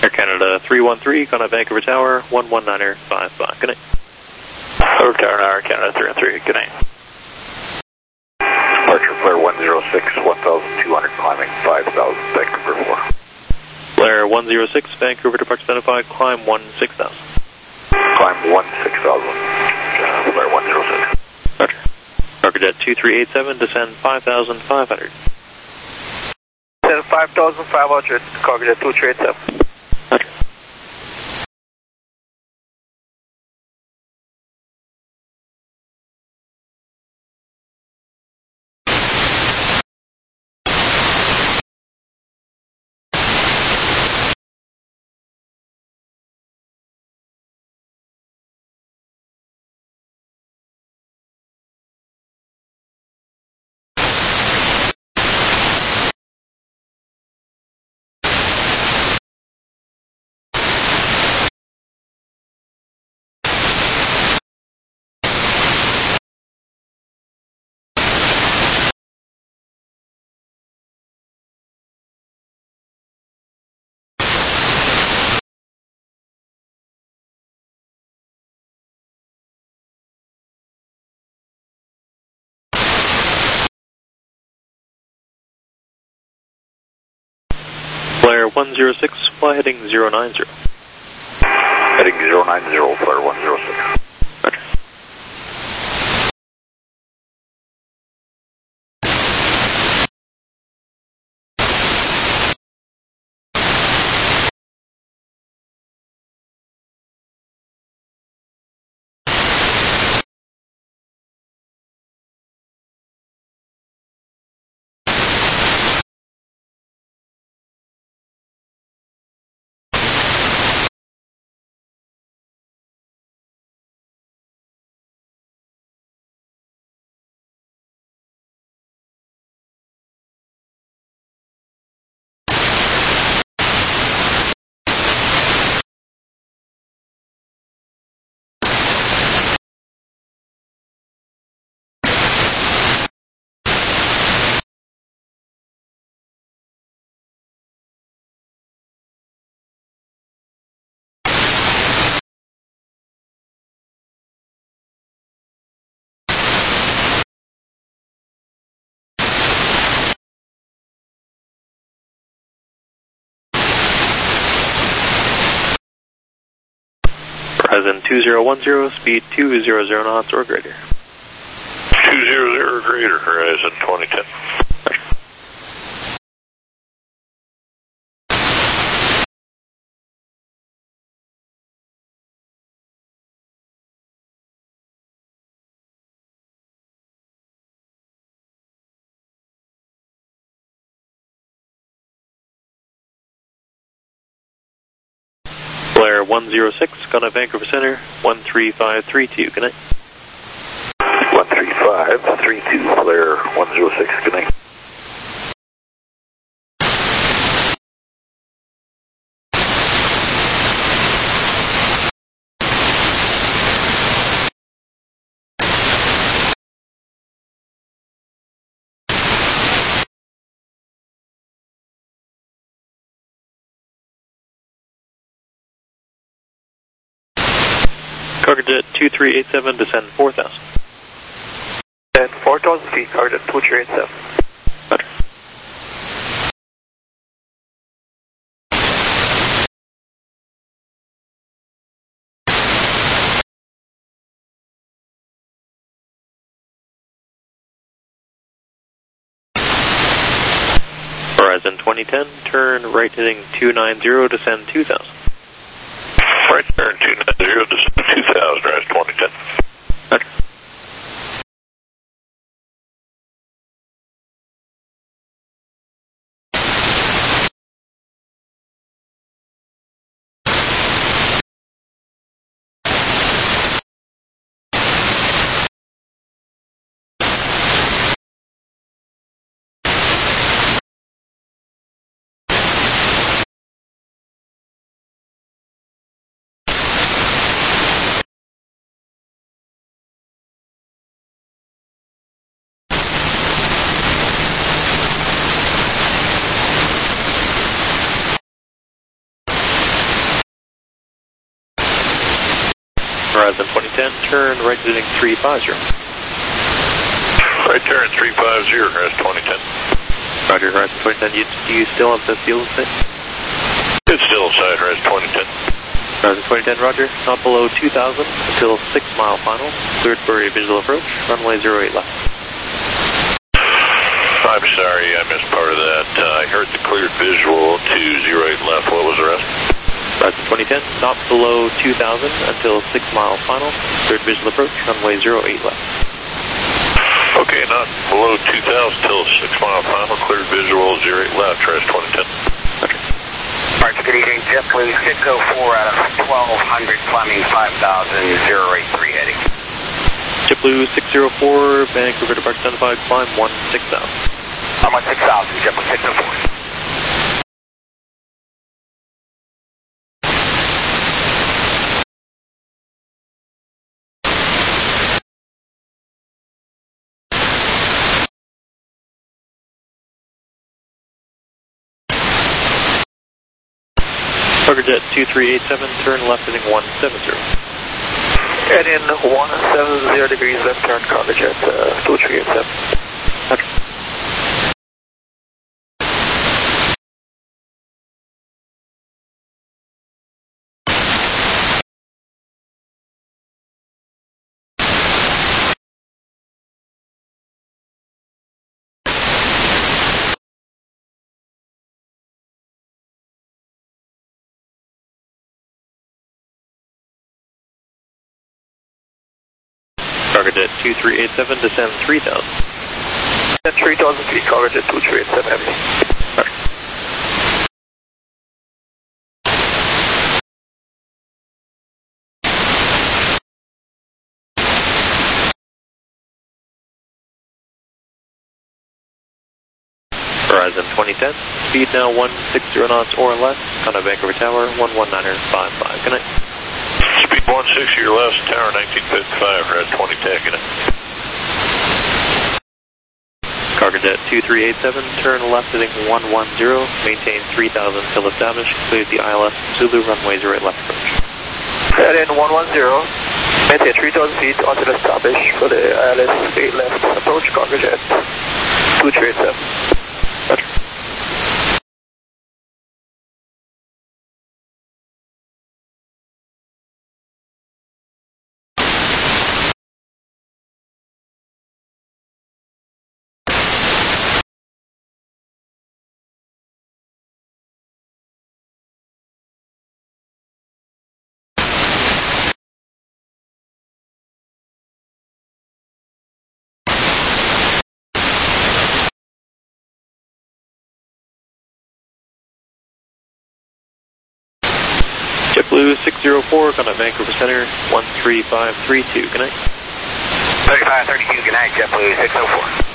Air Canada 313, Gunna Vancouver Tower, 119er55. Good night. Over Tower, Air Canada 313, good night. Departure Flare 106, 1,200, climbing 5,000, Vancouver 4. Flare 106, Vancouver departure identified, climb 16,000. Climb 16,000, Flare 106. Roger. Cargo Jet 2387, descend 5,500. Descend 5,500, Cargo Jet 2387. Roger. Flare 106, fly heading 090. Heading 090, Flare 106. Roger. Horizon 2010, speed 200 knots or greater. 200 or greater, Horizon 2010. Flare 106, Gunna Vancouver Center, 13532. Good night. 13532, Flare 106, good night. Cargo Jet 2387, descend 4,000. Descend 4,000 feet, Cargo Jet 2387. Roger. Horizon 2010, turn right heading 290, descend 2,000. Right turn 290, descend 2,000, Horizon 2010. Roger. Horizon 2010, turn right heading 350. Right turn 350, Horizon 2010. Roger, Horizon 2010, do you still have the fuel in sight? It's still inside, Horizon 2010. Horizon 2010, Roger. Not below 2,000 until 6 mile final. Cleared for a visual approach. Runway 08 left. I'm sorry, I missed part of that. I heard the cleared visual to 08 left. What was the rest? Horizon 2010, not below 2,000 until 6 mile final. Cleared visual approach. Runway 08 left. Okay, not below 2,000 till 6 mile final. Cleared visual 08 left, Horizon 2010. Okay. Roger, good evening. JetBlue 604 out of 1200, climbing 5,083 heading. JetBlue 604, Vancouver departure identified, climb 16,000. I'm on 6,000, JetBlue 604. Cargojet 2387, turn left heading 170. And in 170 degrees left turn, Cargojet 2387. Okay. Cargojet 2387, descend 3,000. And 3,000 feet, Cargojet 2387, heavy. Horizon 2010, speed now 160 knots or less, on a Vancouver Tower, 119.55. Good night. Speed 160 or less, Tower 1955, Horizon 2010. Good night. Cargojet 2387, turn left heading 110, maintain 3,000 till established, cleared the ILS Zulu runway 08 left approach. And in 110, maintain 3,000 feet until established for the ILS 8 left approach, Cargojet 2387. Roger. JetBlue 604, come at Vancouver Center, 13532. Good night. 3532, good night, JetBlue 604.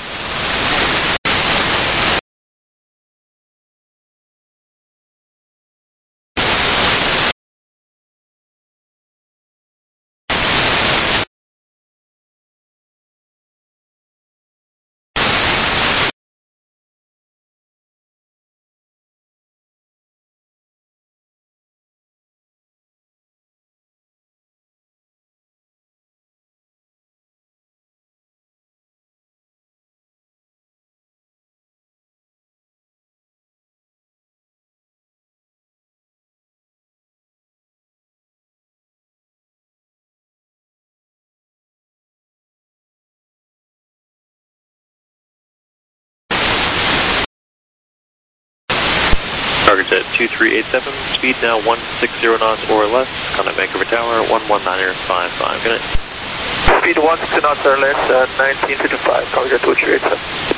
Cargojet 2387, speed now 160 knots or less, on at Vancouver Tower, 119.55. Good night. Speed 160 knots or less, 1955, Cargojet 2387.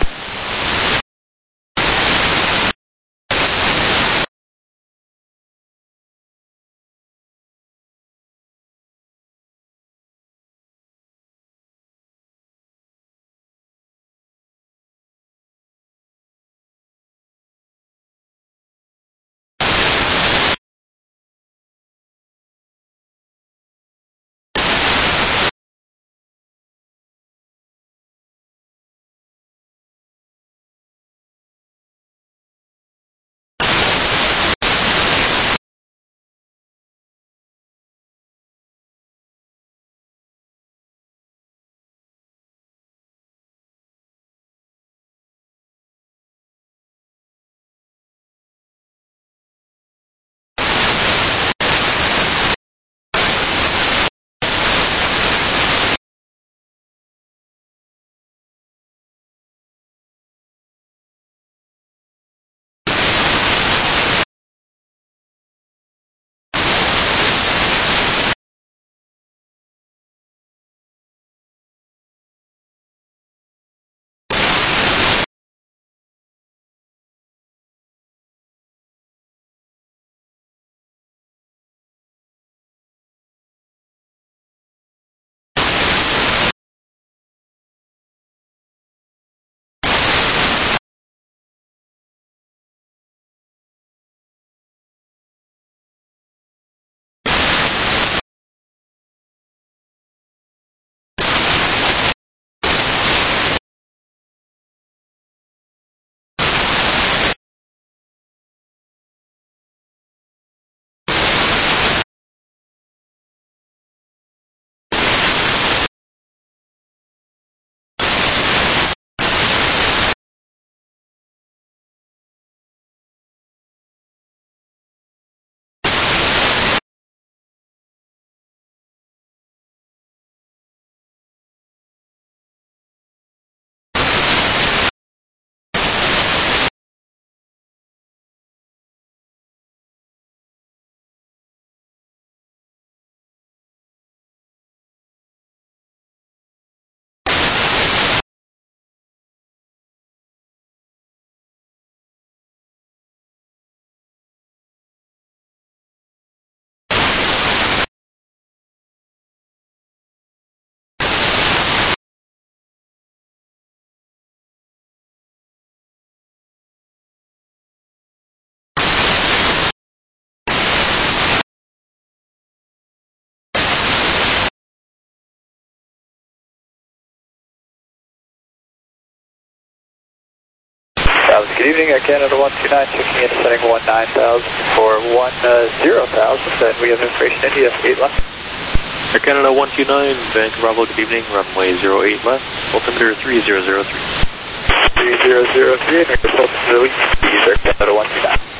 Good evening, Air Canada 129, checking in, setting 19,000 for 10,000, and we have information India 8 left. Air Canada 129, Vancouver Bravo, good evening, runway 08 left, altimeter 3003. 3003, and your report to the lead, Air Canada 129.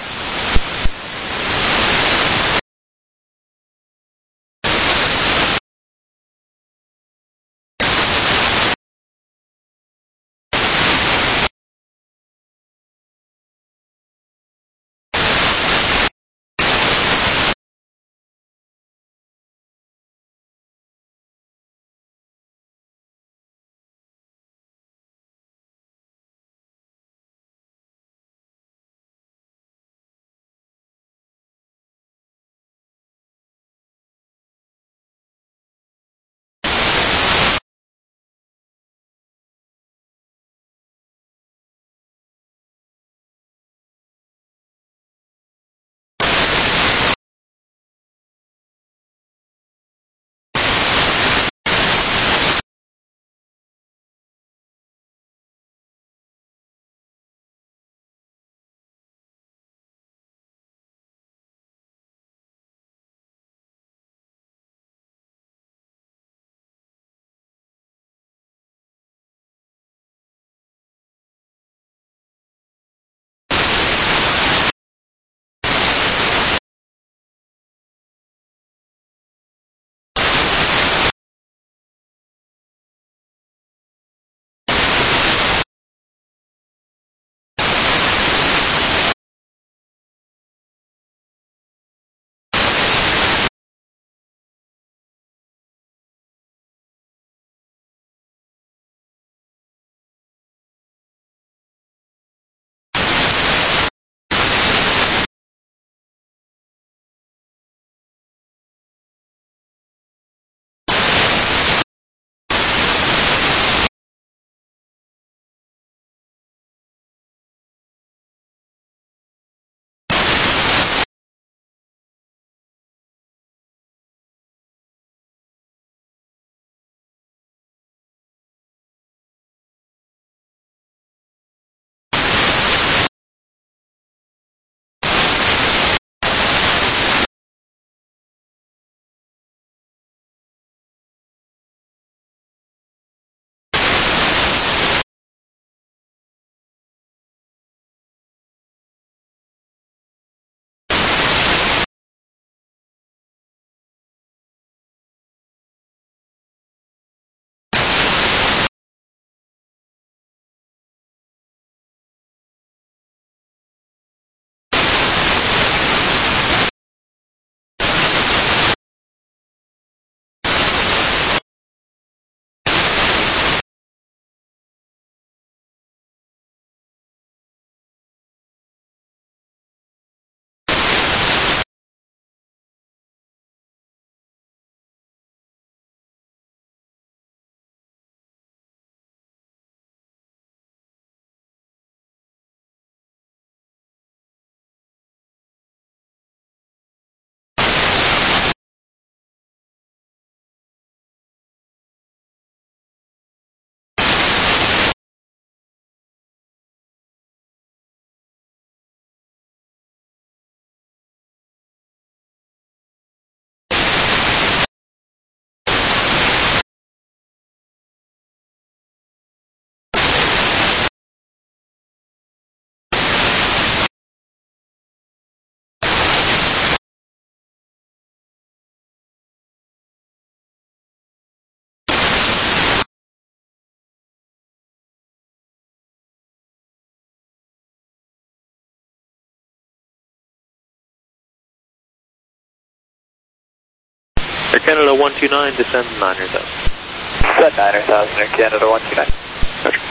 Air Canada 129, descend 9,000. Descend 9,000, Air Canada 129. Roger.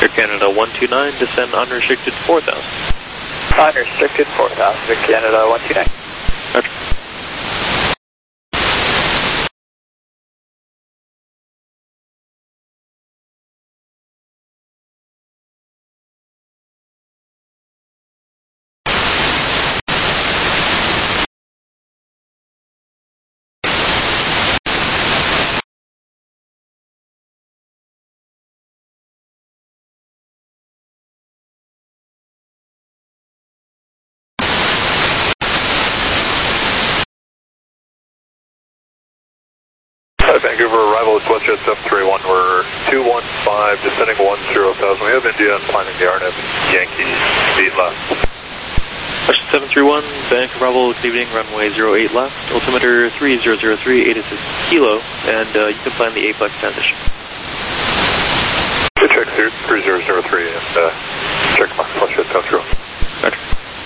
Air Canada 129, descend unrestricted 4,000. Unrestricted 4,000, Air Canada 129. Roger. Vancouver, arrival at WestJet 731. We're 215, descending 10,000. We have India and climbing the RNAV Yankee, 8 left. WestJet 731, Vancouver, Bravo, good evening, runway 08 left, altimeter 3003, 86 kilo, and you can plan the APLEX transition. Good check, 3003, and check my WestJet 731. Roger.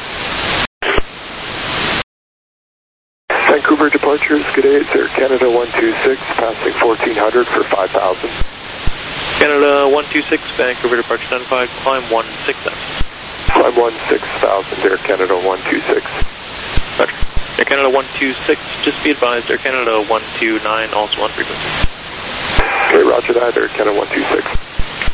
Vancouver departures, good day, it's Air Canada 126, passing 1400 for 5,000. Canada 126, Vancouver departure 95, climb 16,000. Climb 16,000, Air Canada 126. Roger. Air Canada 126, just be advised, Air Canada 129, also on frequency. Okay, roger that, Air Canada 126.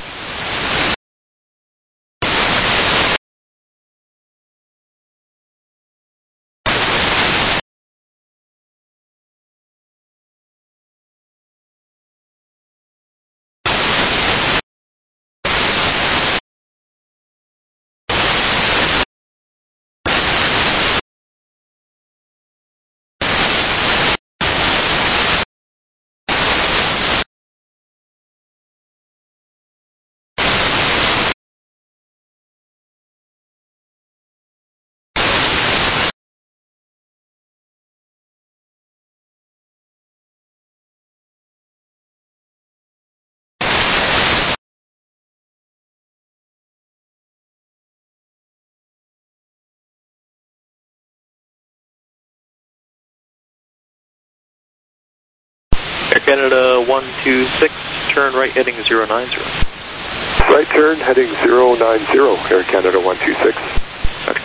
Air Canada 126, turn right heading 090. Right turn heading 090, Air Canada 126. Okay.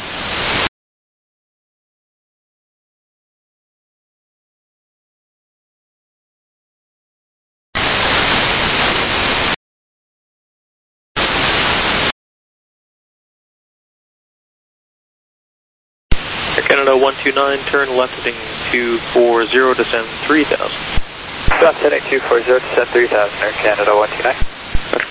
Air Canada 129, turn left heading 240, descend 3,000. Left heading 240, descend 3,000, Air Canada 129. Okay.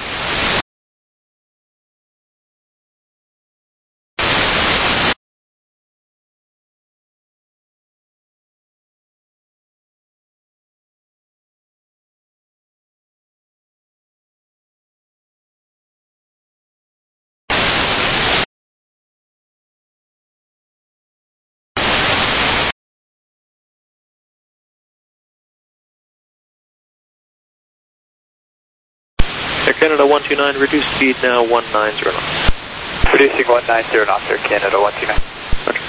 Air Canada 129, reduce speed now 190 knots. Reducing 190 knots, Air Canada 129. Okay.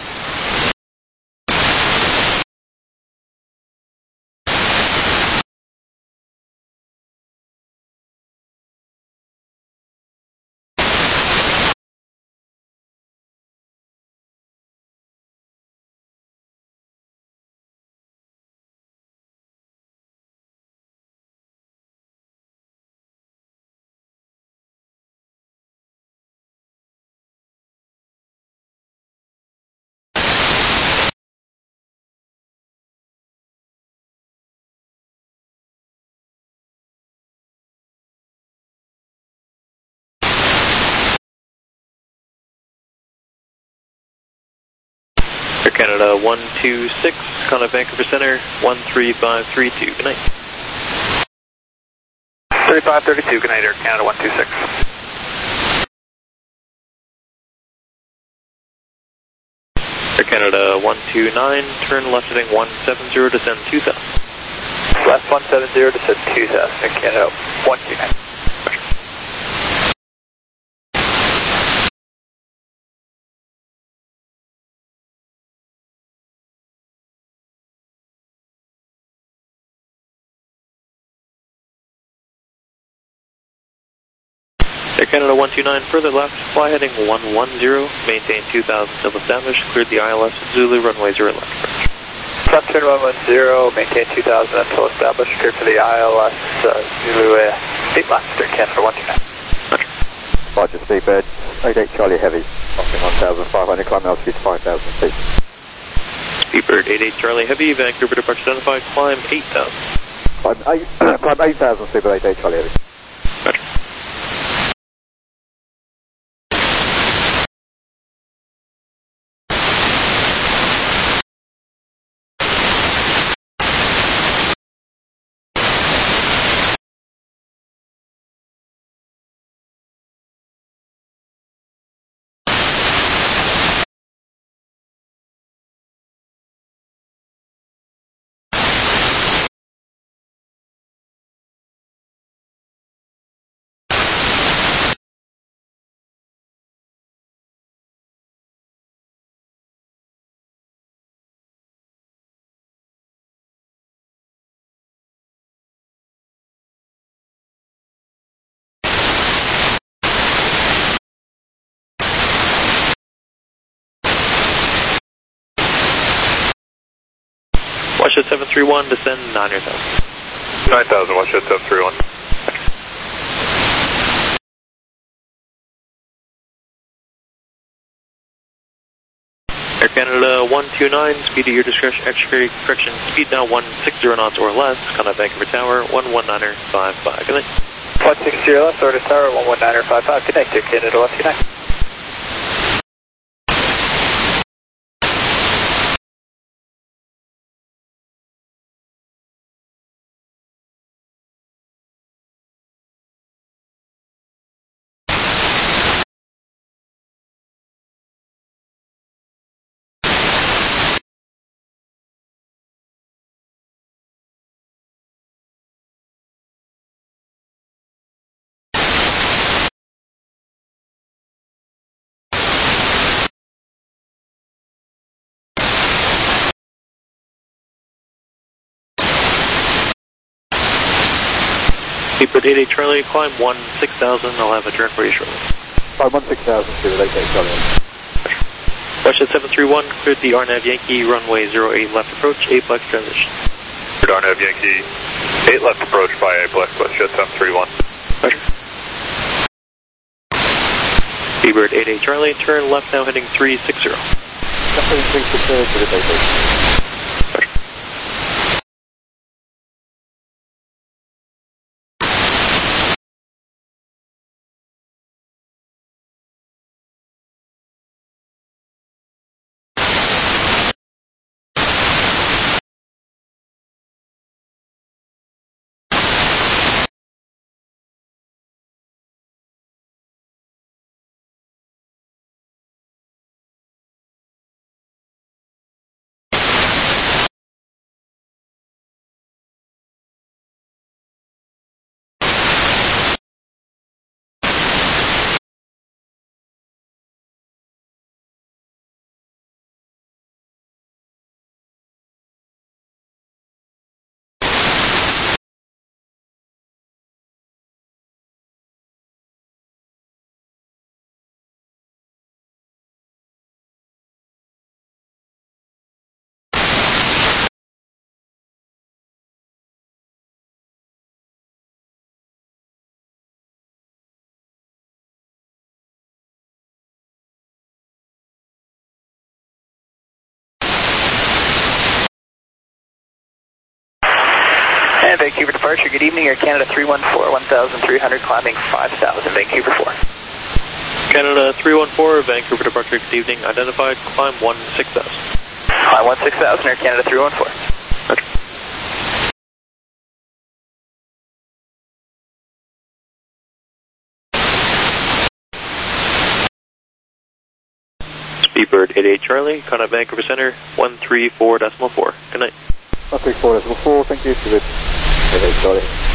Air Canada 126, contact Vancouver Center 13532. Good night. 3532, good night, Air Canada 126. Air Canada 129, turn left heading 170, descend 2,000. Left 170, descend 2,000, Air Canada 129. Air Canada 129, further left, fly heading 110, maintain 2000 civil established, cleared the ILS Zulu, runway 0 left. Left turn 110, maintain 2000 until established, cleared for the ILS Zulu 8 left, Air Canada 129. Roger, Seabird, 88 Charlie Heavy, crossing 1,500, climb altitude 5,000 feet. Seabird 88 Charlie Heavy, Vancouver departure identified, climb 8,000. Climb 8,000, Seabird 88 Charlie Heavy. Roger. Watchhead 731, descend 9,000. 9,000, Watchhead 731. Air Canada 129, speed at your discretion, correction, speed now 160 knots or less, contact Vancouver Tower, 119er 55. Good night. 160 left, Order Tower, 119er 55. Good night, Air Canada 129. Seabird 88 Charlie, climb 16,000, I'll have a direct for you shortly. Climb 16,000, Seabird 88 Charlie Heavy. Watchhead 731, cleared the RNAV Yankee, runway 08 left approach, aplex transition. RNAV Yankee, 8 left approach by aplex, Watchhead 731. Roger. Seabird 88 Charlie, turn left now heading 360. Heading 360, Seabird 88. And Vancouver departure, good evening, Air Canada 314, 1,300, climbing 5,000, Vancouver 4. Canada 314, Vancouver departure, good evening, identified, climb 16,000. Climb 16,000, Air Canada 314. Roger. Seabird 88 Charlie, contact Vancouver Center, 134.4. Good night. 134.4, thank you, Seabird 88 Charlie.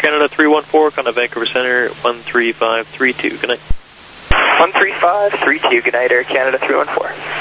Canada 314, kind of Vancouver Center, 13532. Good night. 13532. Good night, Air Canada 314.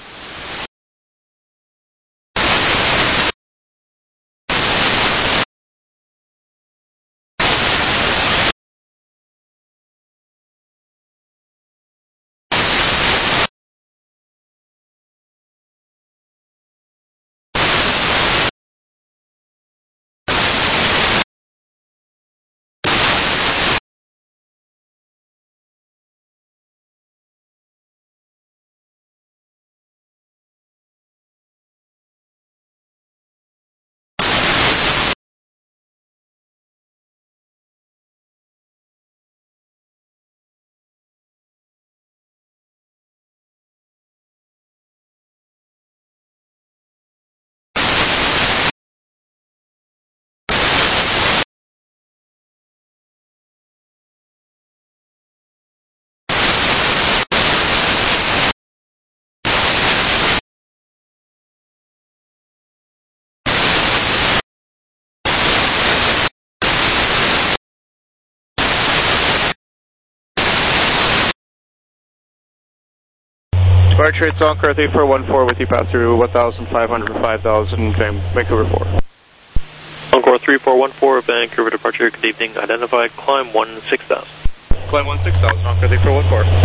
Departure, it's Encore 3414 with you pass through 1,500 to 5,000, Vancouver 4. Encore 3414, Vancouver departure, good evening, identified, climb 16,000. Climb 16,000, Encore 3414.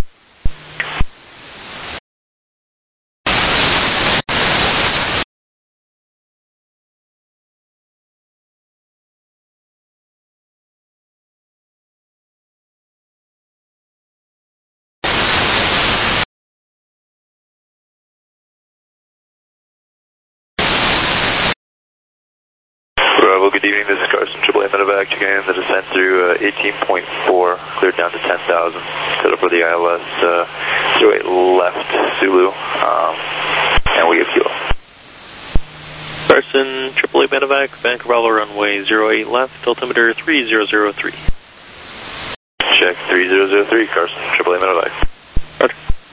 Bravo, good evening, this is Carson, AAA Medevac, checking in the descent through 18.4, cleared down to 10,000, set up for the ILS 08 left, Zulu, and we have kilo. Carson, AAA Medevac, Vancouver Bravo, runway 08 left, altimeter 3003. Check 3003, Carson, AAA Medevac. Roger.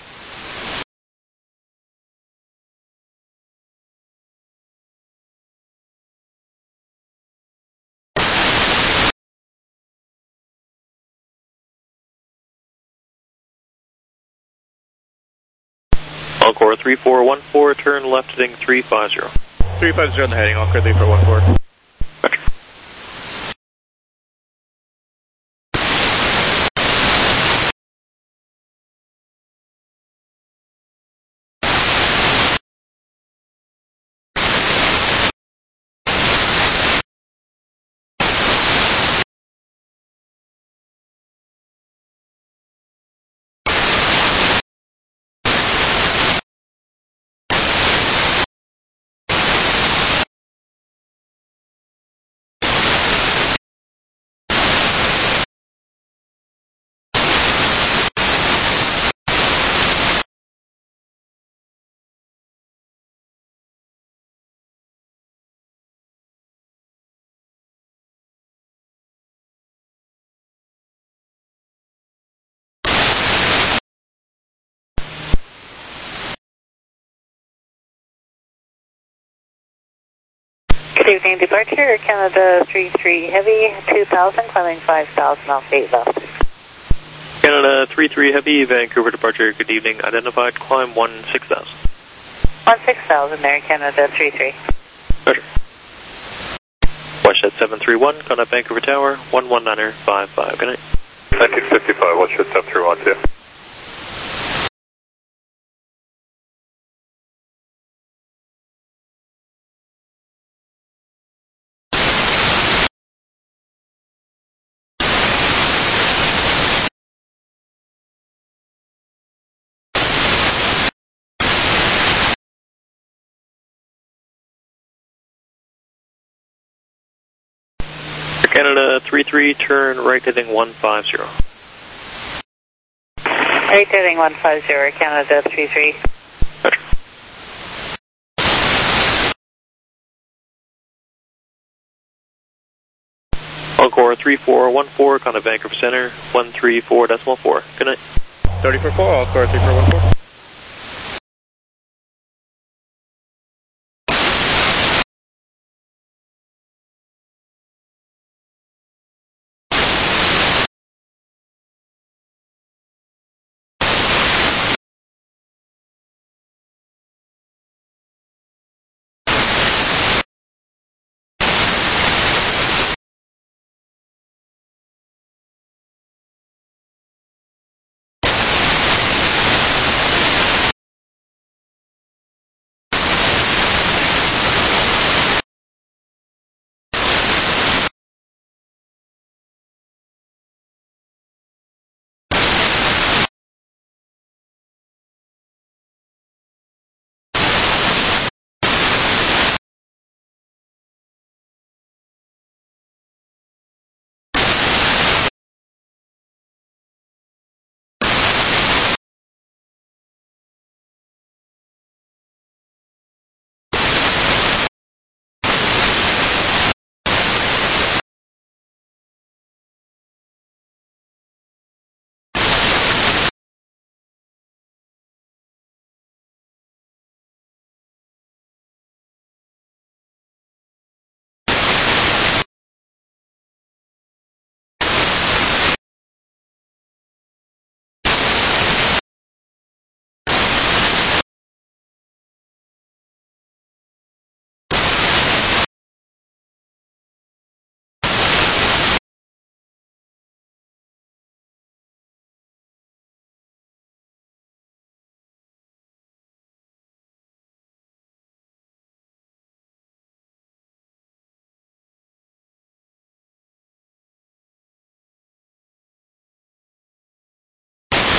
Encore 3414, turn left heading 350. 350 on the heading, Encore 3414. Roger. Good evening, departure, Canada 33 Heavy, 2,000, climbing 5,000 off 8 left. Canada 33 Heavy, Vancouver departure, good evening, identified, climb 16,000. 16,000 there, Canada 33. Roger. Watchhead 731, contact Vancouver Tower, 119er55, good night. 1955, Watchhead 7312. Canada 33, turn right heading 150. Right heading 150, Canada 33. Roger. Encore 3414, contact Vancouver Center, 134.4. Good night. 34-4, Encore 3414.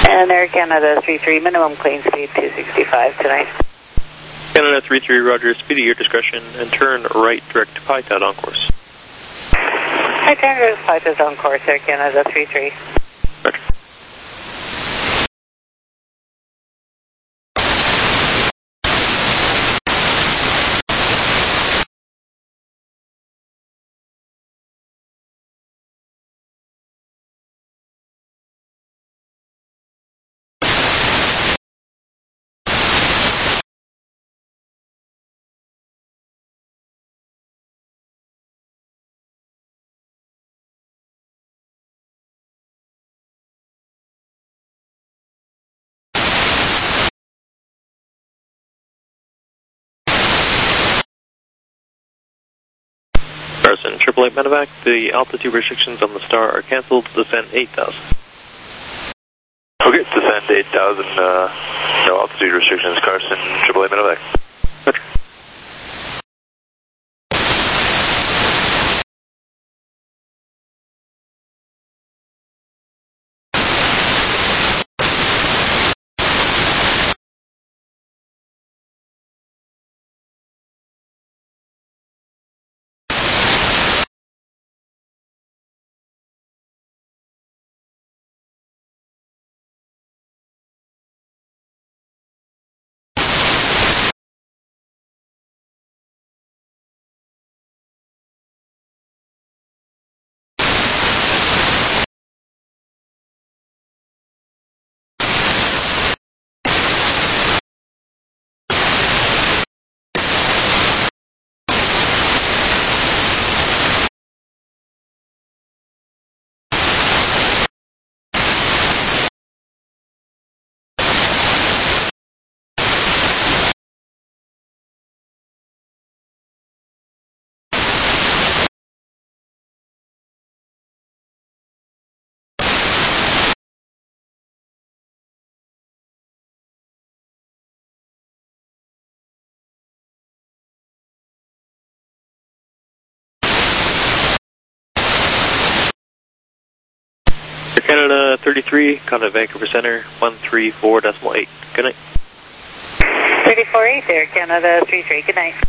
And Air Canada 33, minimum clean speed 265 tonight. Canada 33, roger, speed at your discretion, and turn right direct to Pytad on course. Hi, turn to Pytad on course, Air Canada 33. Roger. Carson, 888 medevac, the altitude restrictions on the Star are canceled, descend 8,000. Okay, descend 8,000, no altitude restrictions, Carson, 888 medevac. Roger. Canada 33, contact Vancouver Center, 134.8. Good night. 348 Air Canada 33, good night.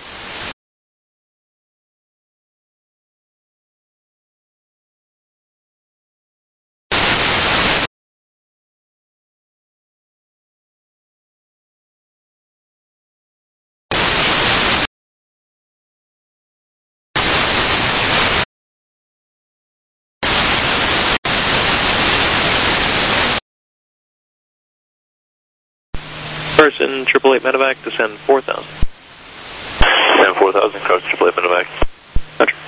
Carson, 888 medevac, descend 4,000. Descend 4,000, Carson, 888 medevac. Roger.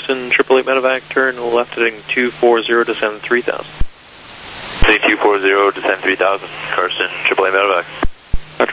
Carson, 888 Medevac, turn left heading 240, descend 3000. Heading 240, descend 3000, Carson, 888 Medevac. Roger.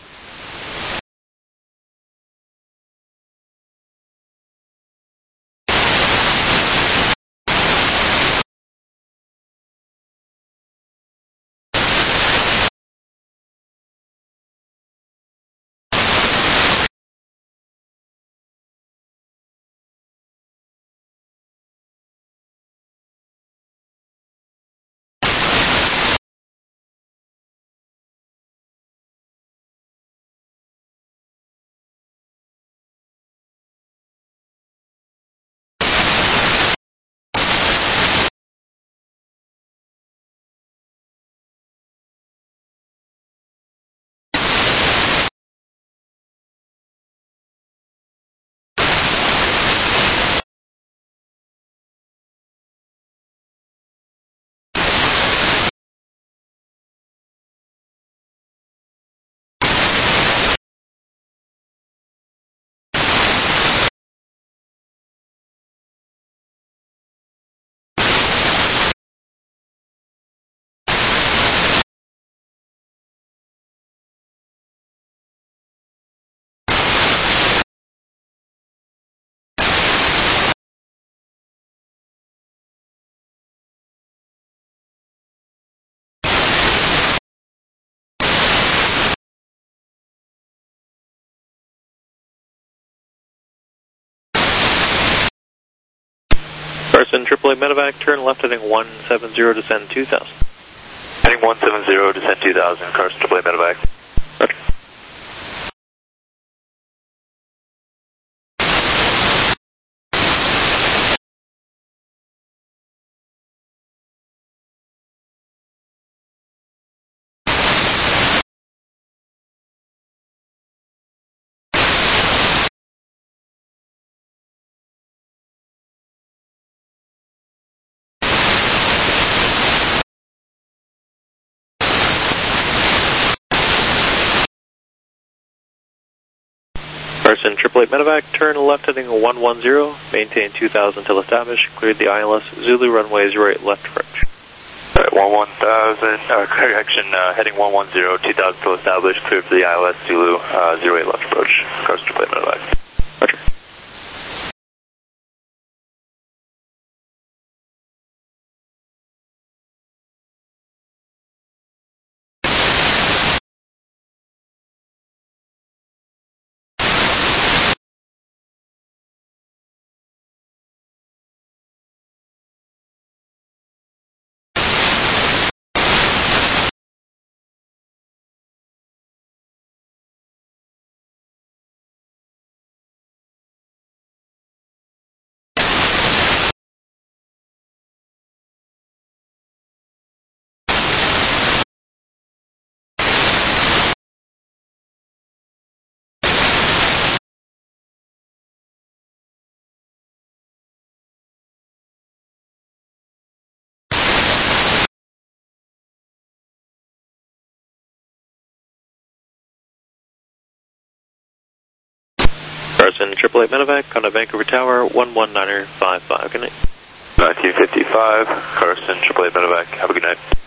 Carson, 888 Medevac, turn left heading 170, descend 2000. Heading 170, descend 2000, Carson, 888 Medevac. Roger. Carson, 888 Medevac, turn left heading 110, maintain 2000 till established, cleared the ILS, Zulu runway 08 left approach. Alright, 1000, correction, heading 110, 2000 till established, cleared for the ILS, Zulu, 08 left approach, Carson, 888 Medevac. Roger. Carson, 888 Medevac, contact Vancouver Tower, 119er55. Good night. 1955, Carson, 888 Medevac. Have a good night.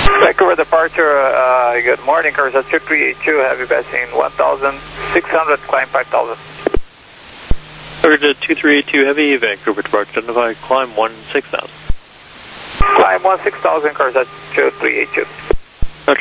Vancouver departure, good morning, Carson 2382, heavy passing 1,600, climb 5,000. Target 2382 Heavy, Vancouver departure, identify, climb 16,000. Climb 16,000, Carson 2382. Roger.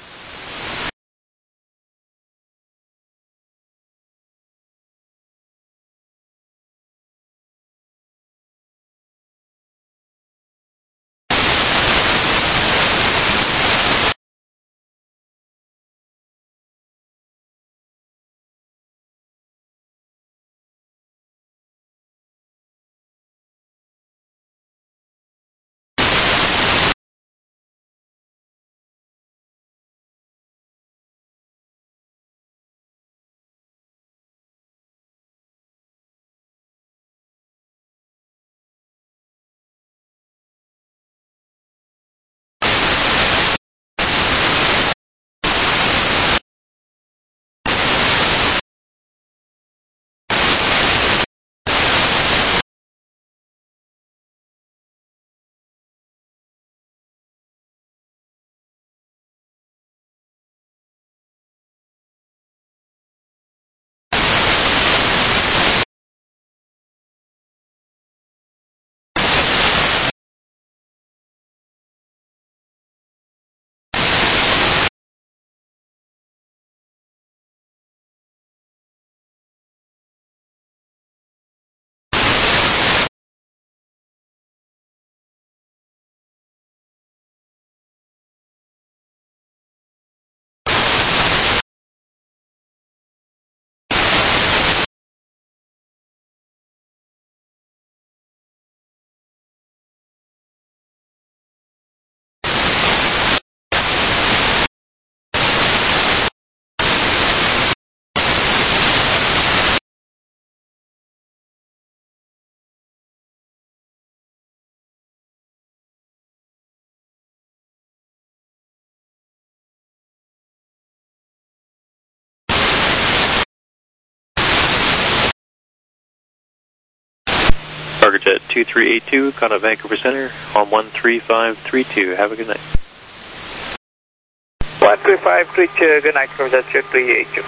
Target jet 2382, contact Vancouver Center on 13532. Have a good night. 13532, good night, Carson 2382.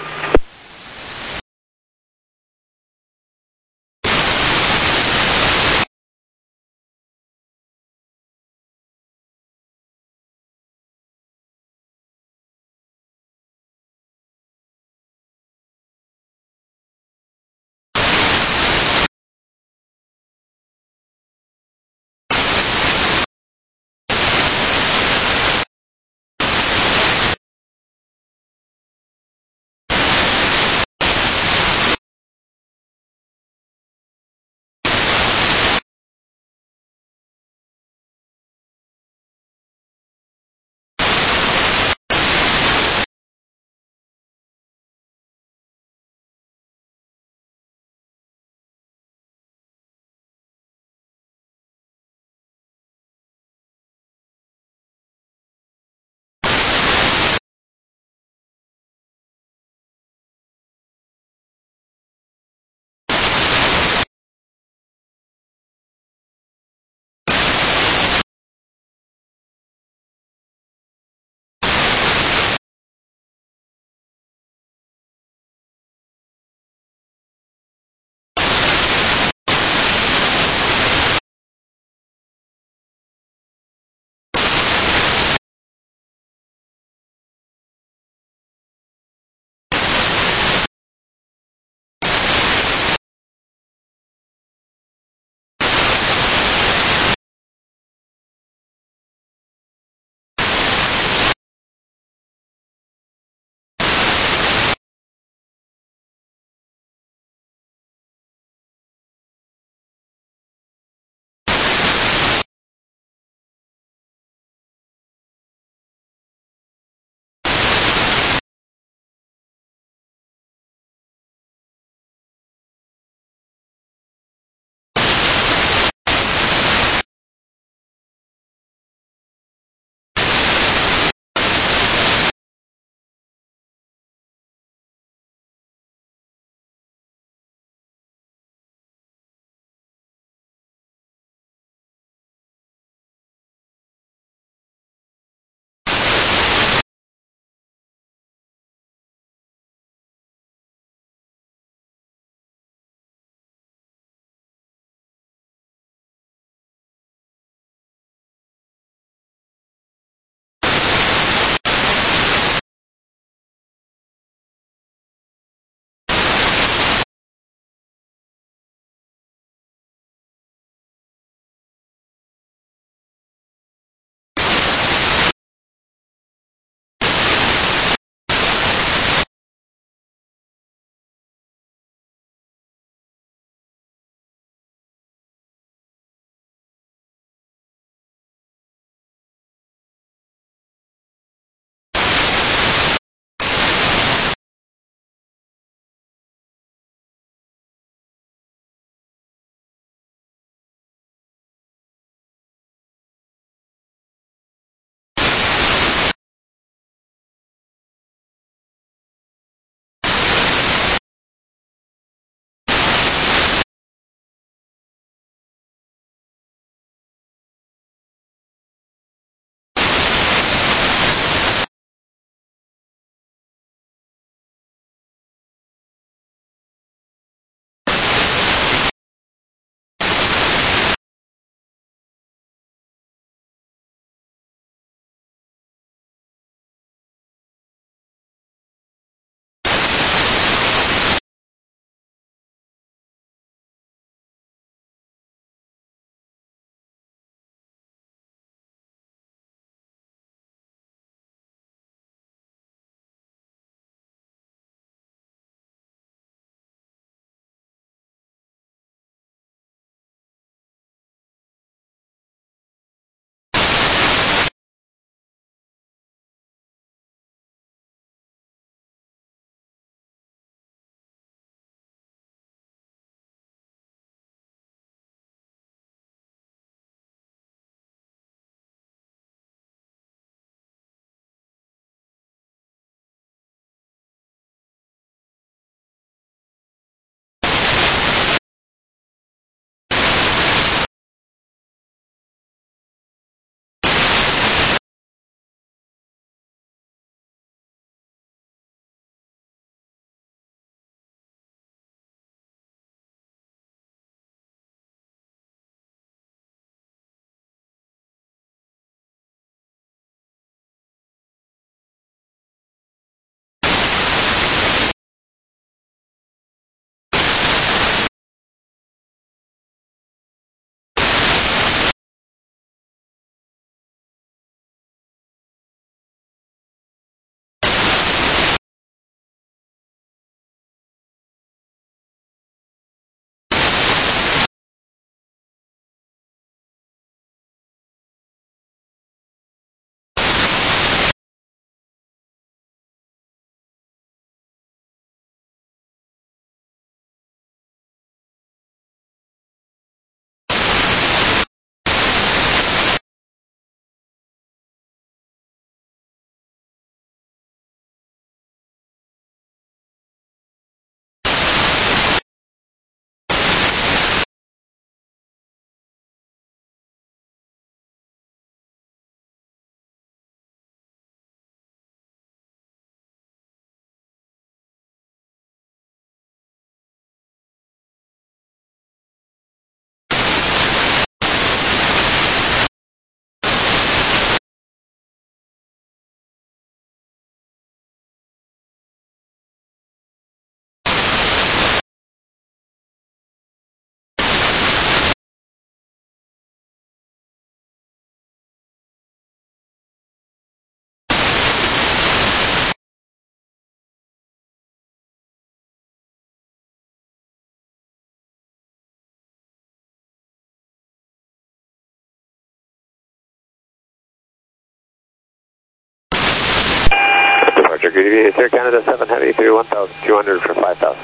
good evening. It's Air Canada 7 Heavy through 1,200 for 5,000.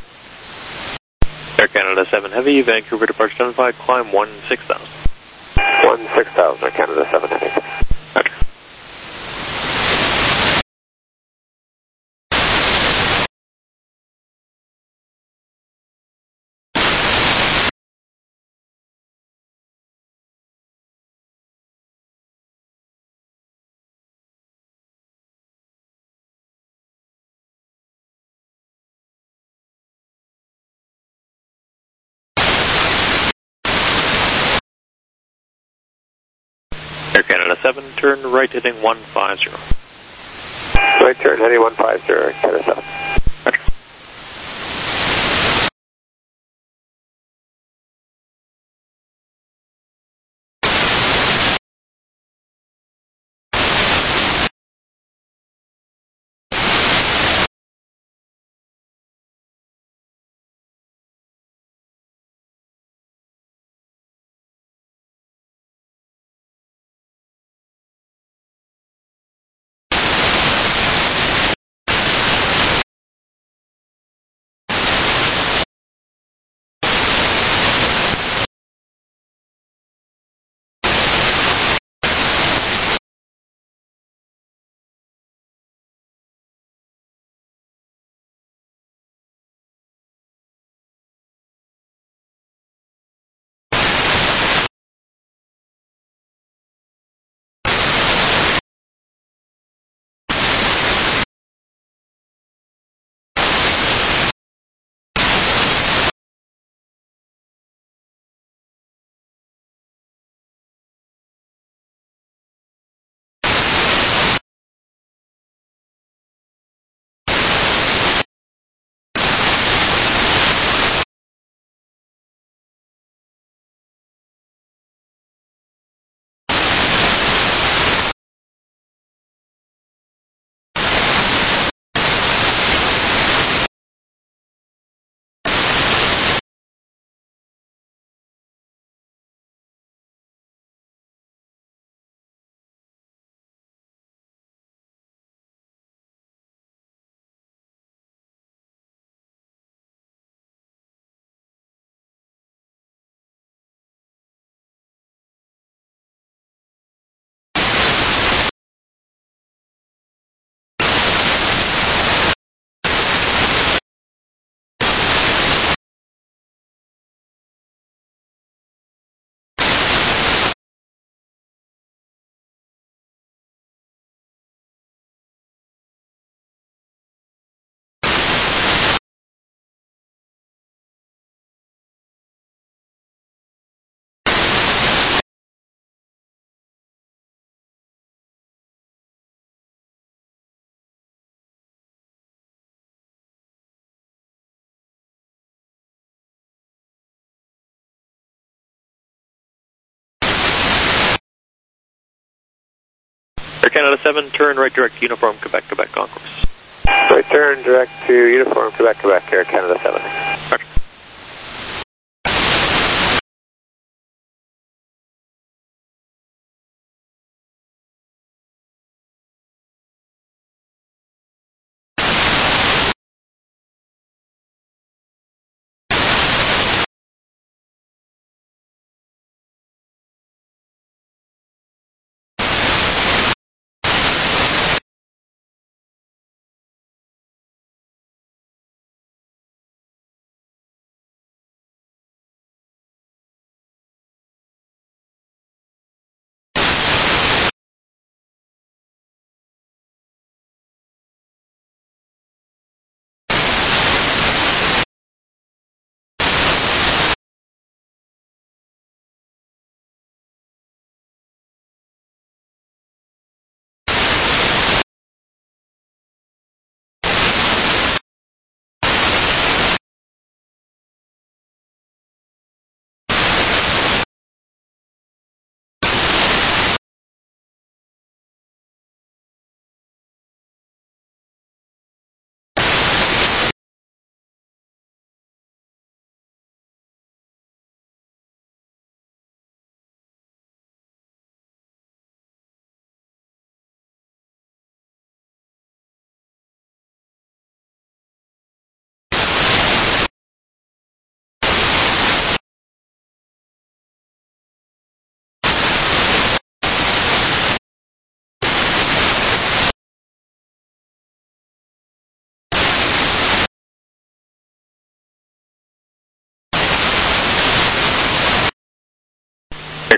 Air Canada 7 Heavy, Vancouver departure identified, climb 16,000. 16,000, Air Canada 7 Heavy. Roger. Air Canada 7, turn right heading 150. Right turn heading 150, Air Canada 7. Roger. Air Canada 7, turn right direct uniform, Quebec, Quebec Concourse. Right turn direct to uniform, Quebec, Quebec, Air Canada 7. Roger.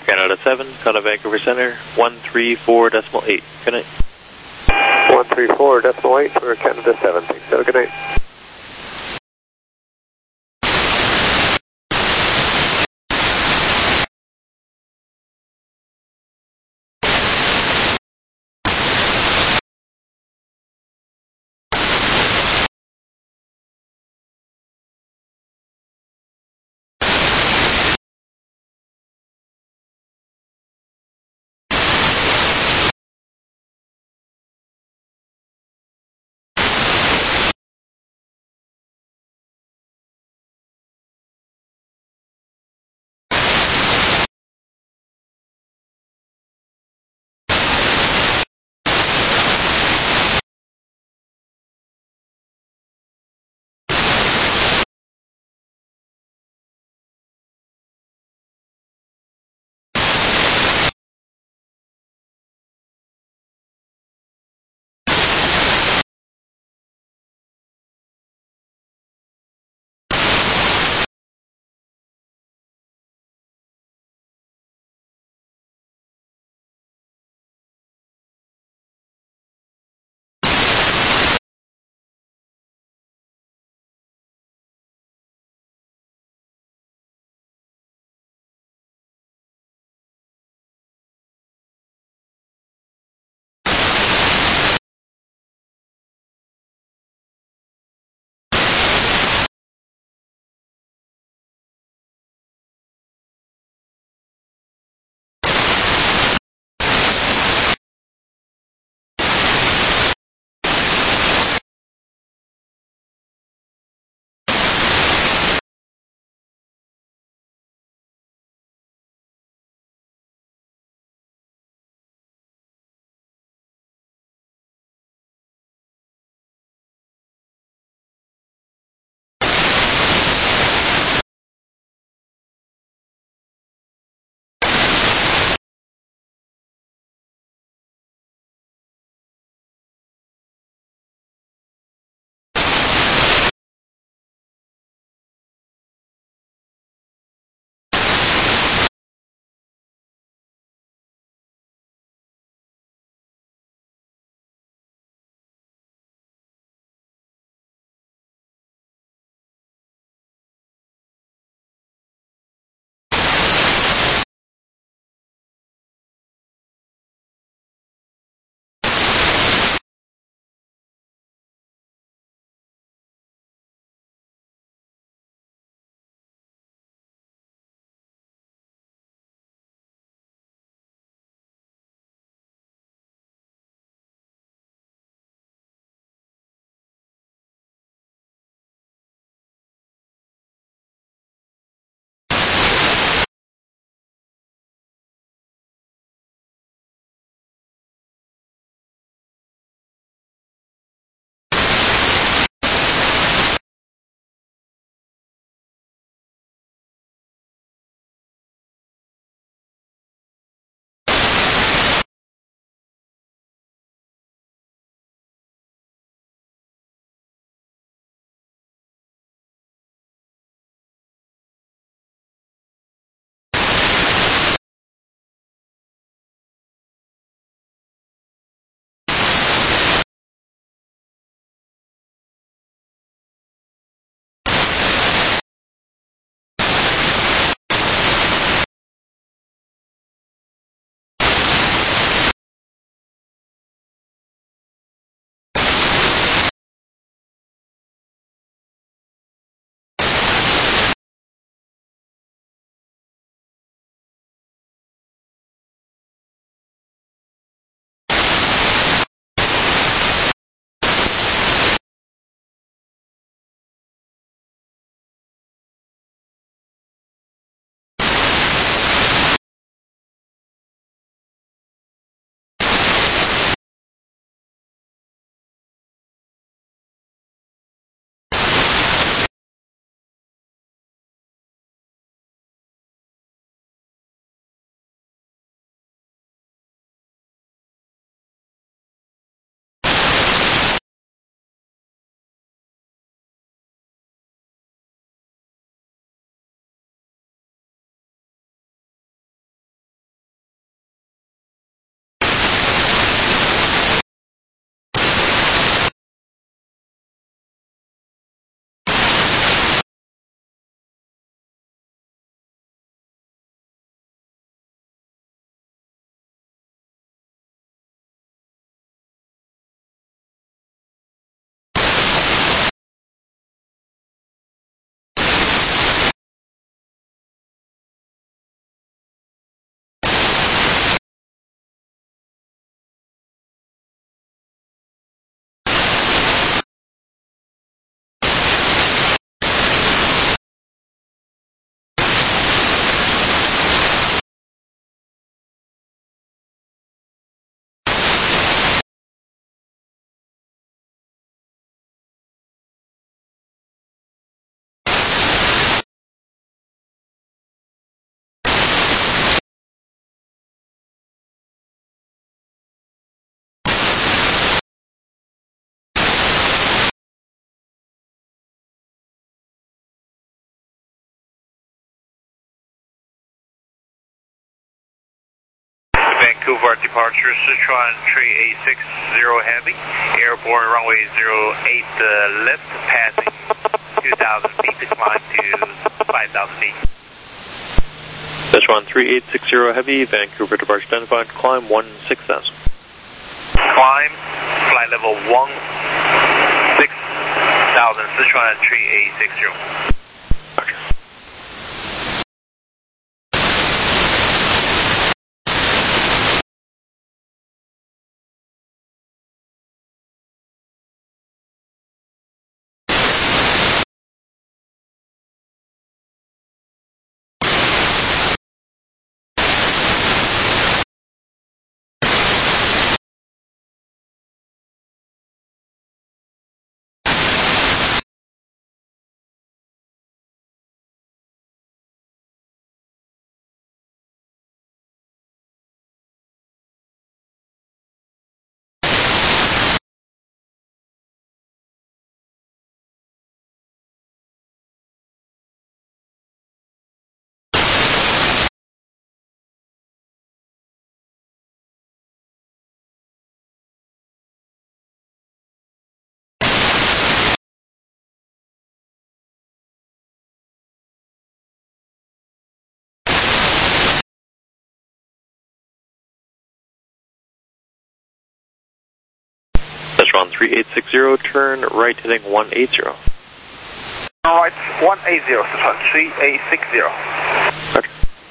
Canada 7, Canada Vancouver Center, 134.8. Good night. 134.8 for Canada 7. Thanks. Have a good night. Vancouver departure, Sichuan 380 Heavy, airborne runway 08 left, passing 2,000 feet to climb to 5,000 feet. Sichuan 3860 Heavy, Vancouver departure identified, climb 16,000. Climb, flight level 16,000, Sichuan 3860. Sichuan 3860, turn right heading 180. All right, 180, Sichuan 3860. Roger.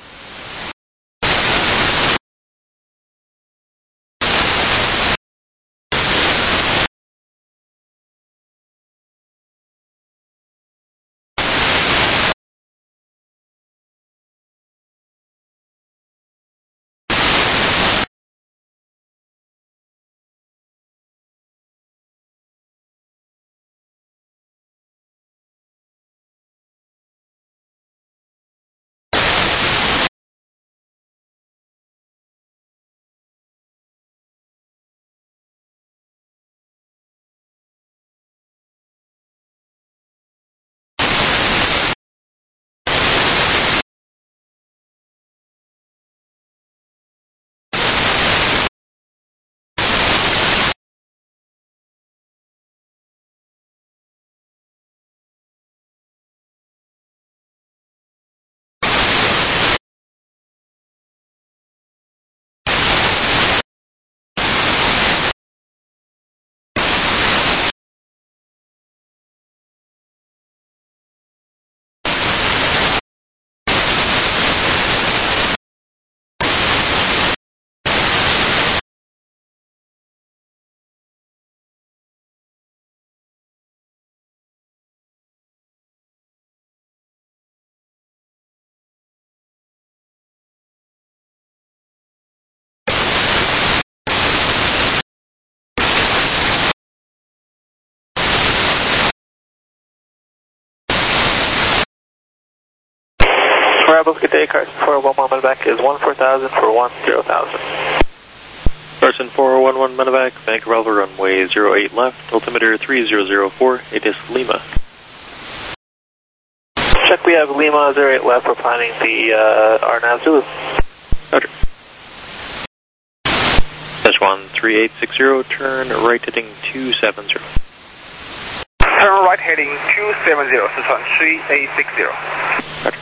Rebels, good day, Carson 411 medevac is 14,000 for 10,000. Carson 4011 medevac, Vancouver Bravo, runway 08 left, altimeter 3004, it is Lima. Check, we have Lima 08 left, we're planning the RNAV Zulu. Roger. Sichuan 3860, turn right heading 270. Turn right heading 270, Sichuan 3860. Roger.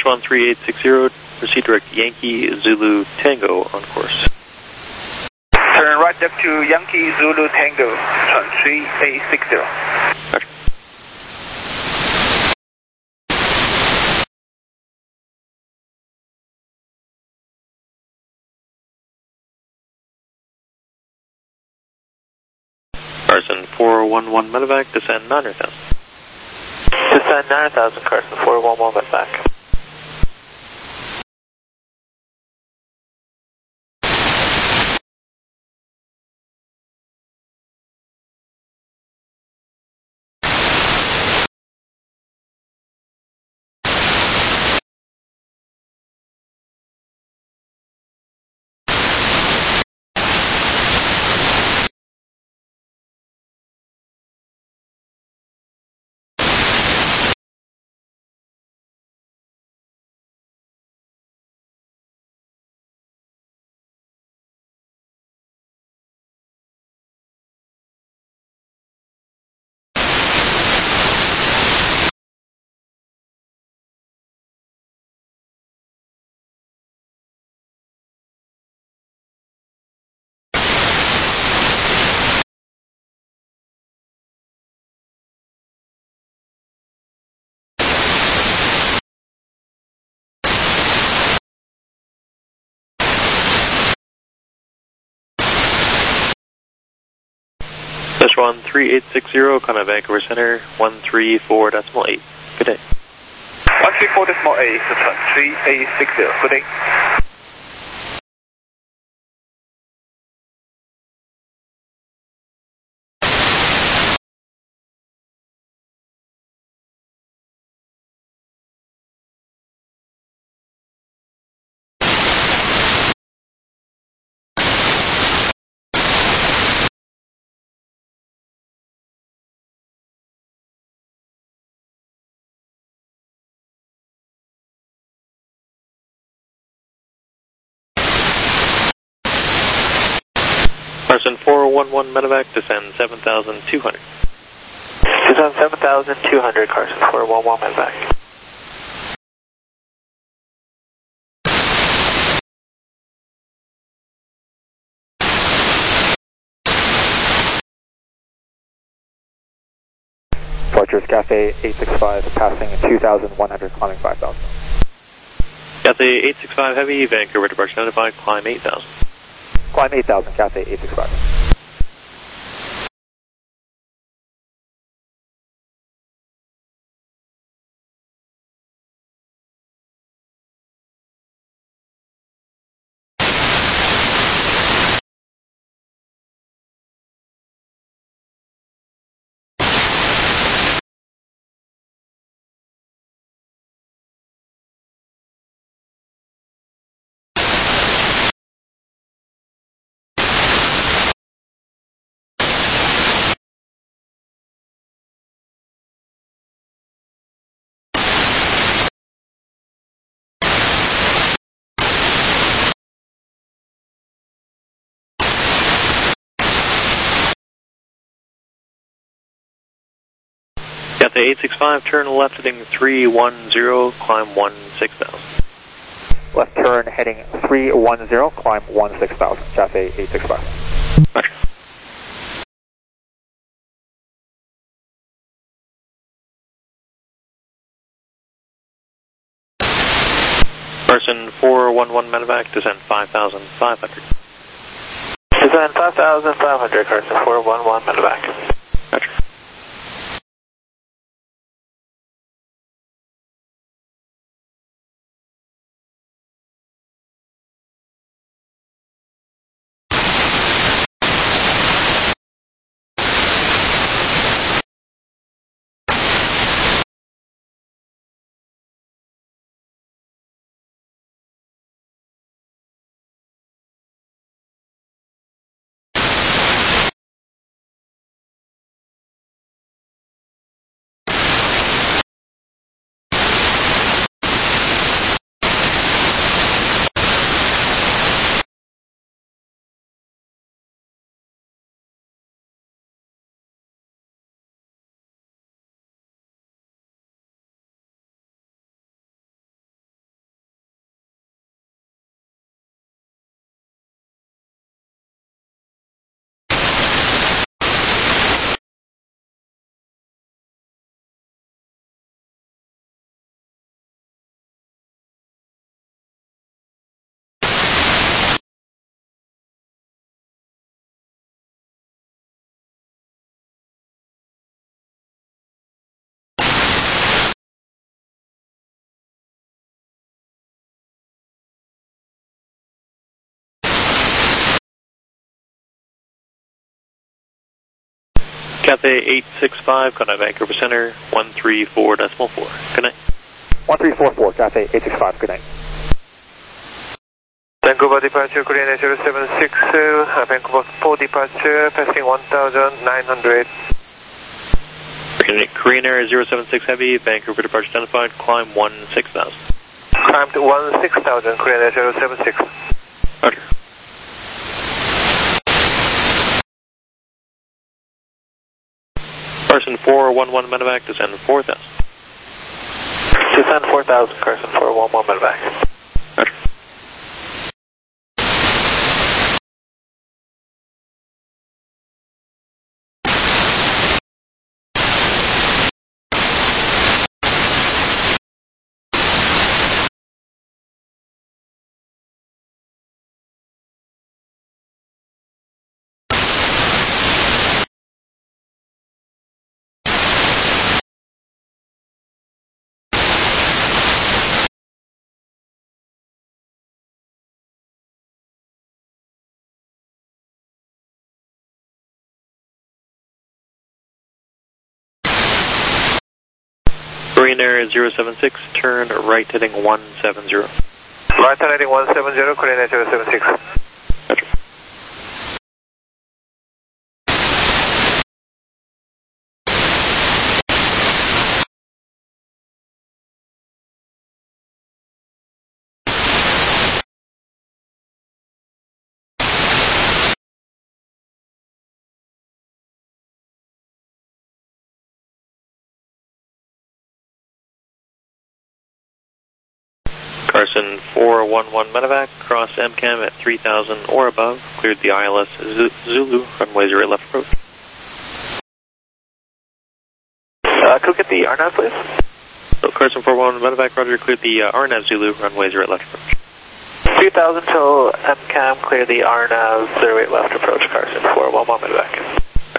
Echelon 3860, proceed direct Yankee Zulu Tango on course. Turn right left to Yankee Zulu Tango, 3860. Roger. Carson 411 medevac, descend 9,000. Descend 9,000, Carson 411 medevac. Echelon 3860, climb Vancouver Center, 134.8. Good day. 134.8, Echelon 3860, good day. Carson 411 medevac, descend 7,200. Descend 7,200, Carson 411 medevac. Departures Cathay 865, passing 2,100, climbing 5,000. Cathay 865 Heavy, Vancouver departure notified, climb 8,000. Climb 8,000, Cathay 865. Cathay 865, turn left heading 310, climb 16,000. Left turn heading 310, climb 16,000, Cathay 865. Roger. Carson 411 medevac, descend 5,500. Descend 5,500, Carson 411 medevac. Roger. Cathay 865, contact Vancouver Center, 134.4. Good night. 1344, Cathay 865, good night. Vancouver departure, Korean 076, Vancouver for departure, passing 1,900. Korean Air 076 Heavy, Vancouver departure identified, climb 16,000. Climb to 16,000, Korean Air 076. Roger. Carson 411 medevac, descend 4,000. Descend 4,000, Carson 411 medevac. Roger. Korean Air 076, turn right heading 170. Right heading 170, Korean Air 076. Roger. Carson 411 medevac, cross MCAM at 3,000 or above, cleared the ILS Zulu, runway 08 left approach. Could we get the RNAV, please? So Carson 411 medevac, roger, cleared the RNAV Zulu, runway 08 left approach. 3,000 till MCAM, clear the RNAV 08 left approach, Carson 411 medevac.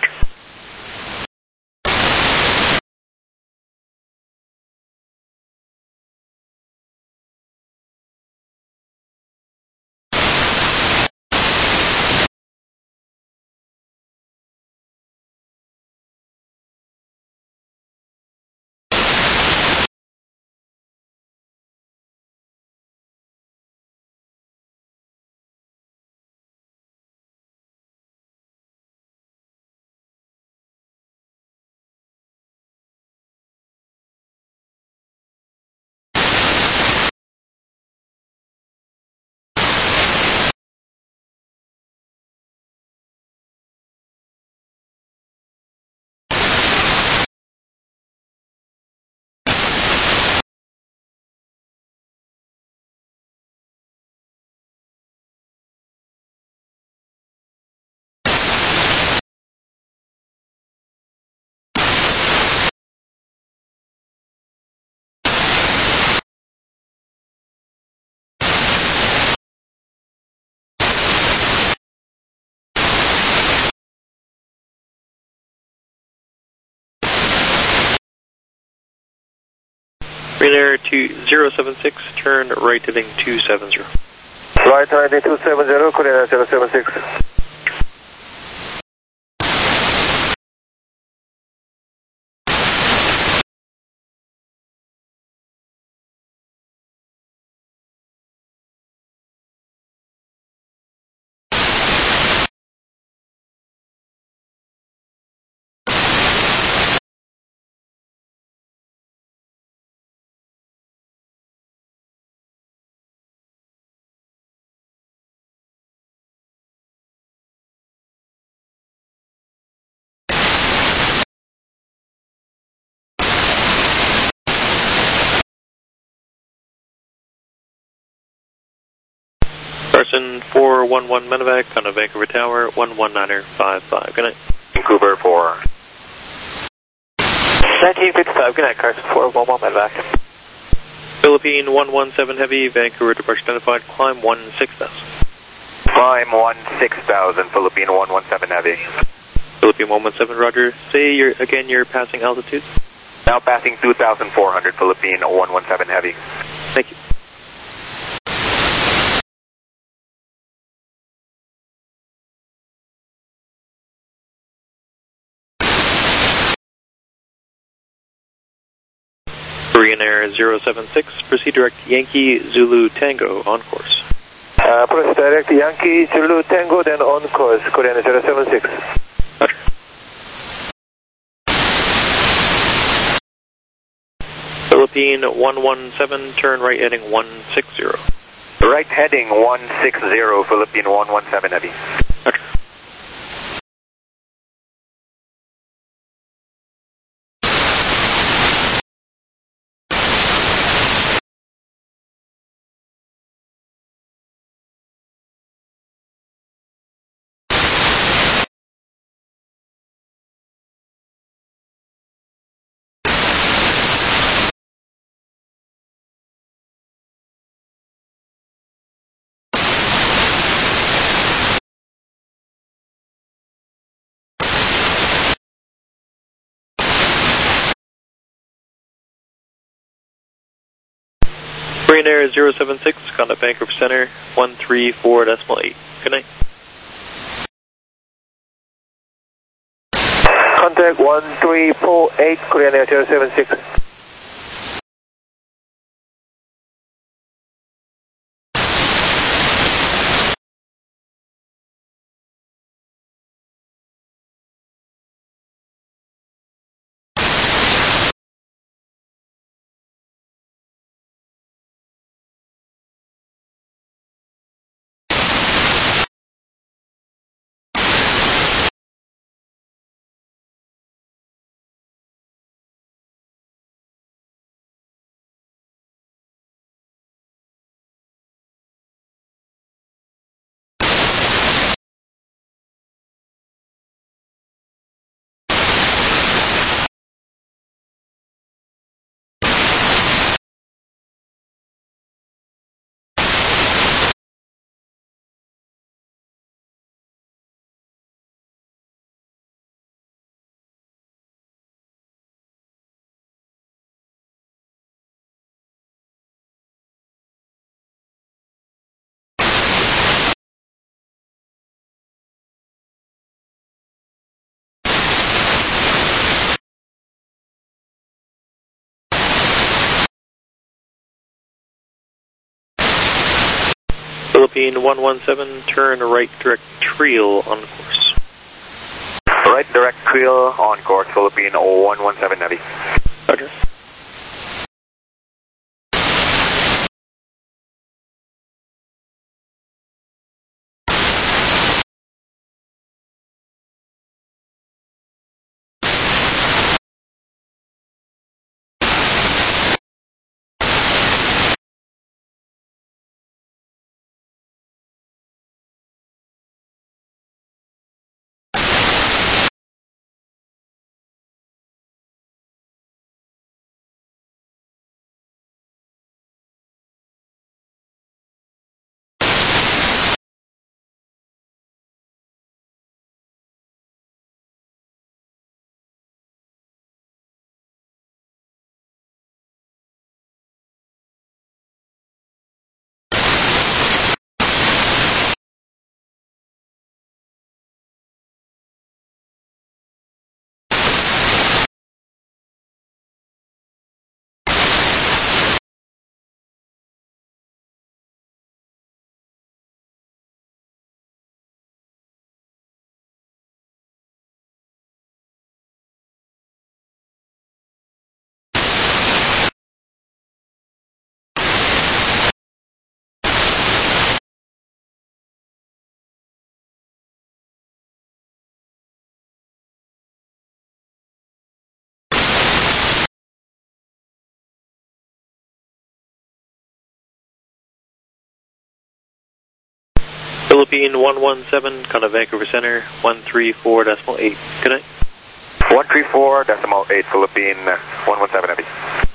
Korean Air 076, turn right heading 270. Right heading 270, Korean Air 076. Carson 411 medevac, on a Vancouver Tower, 119er55. Good night. Vancouver 4. 1955, good night, Carson 411 medevac. Philippine 117 Heavy, Vancouver departure identified, climb 16,000. Climb 16,000, Philippine 117 Heavy. Philippine 117, roger. Say again your passing altitude. Now passing 2,400, Philippine 117 Heavy. Thank you. Korean Air 076, proceed direct Yankee Zulu Tango on course. Proceed direct Yankee Zulu Tango, then on course, Korean Air 076. Roger. Philippine 117, turn right heading 160. Right heading 160, Philippine 117 heavy. Roger. Korean Air 076, contact Vancouver Center 134.8. Good night. Contact 1348, Korean Air 076. Philippine 117, turn right direct Triel on course. Right direct Triel on course, Philippine 117 heavy. Roger. Philippine 117, contact Vancouver Center 134.8. Good night. 134.8, Philippine 117 heavy.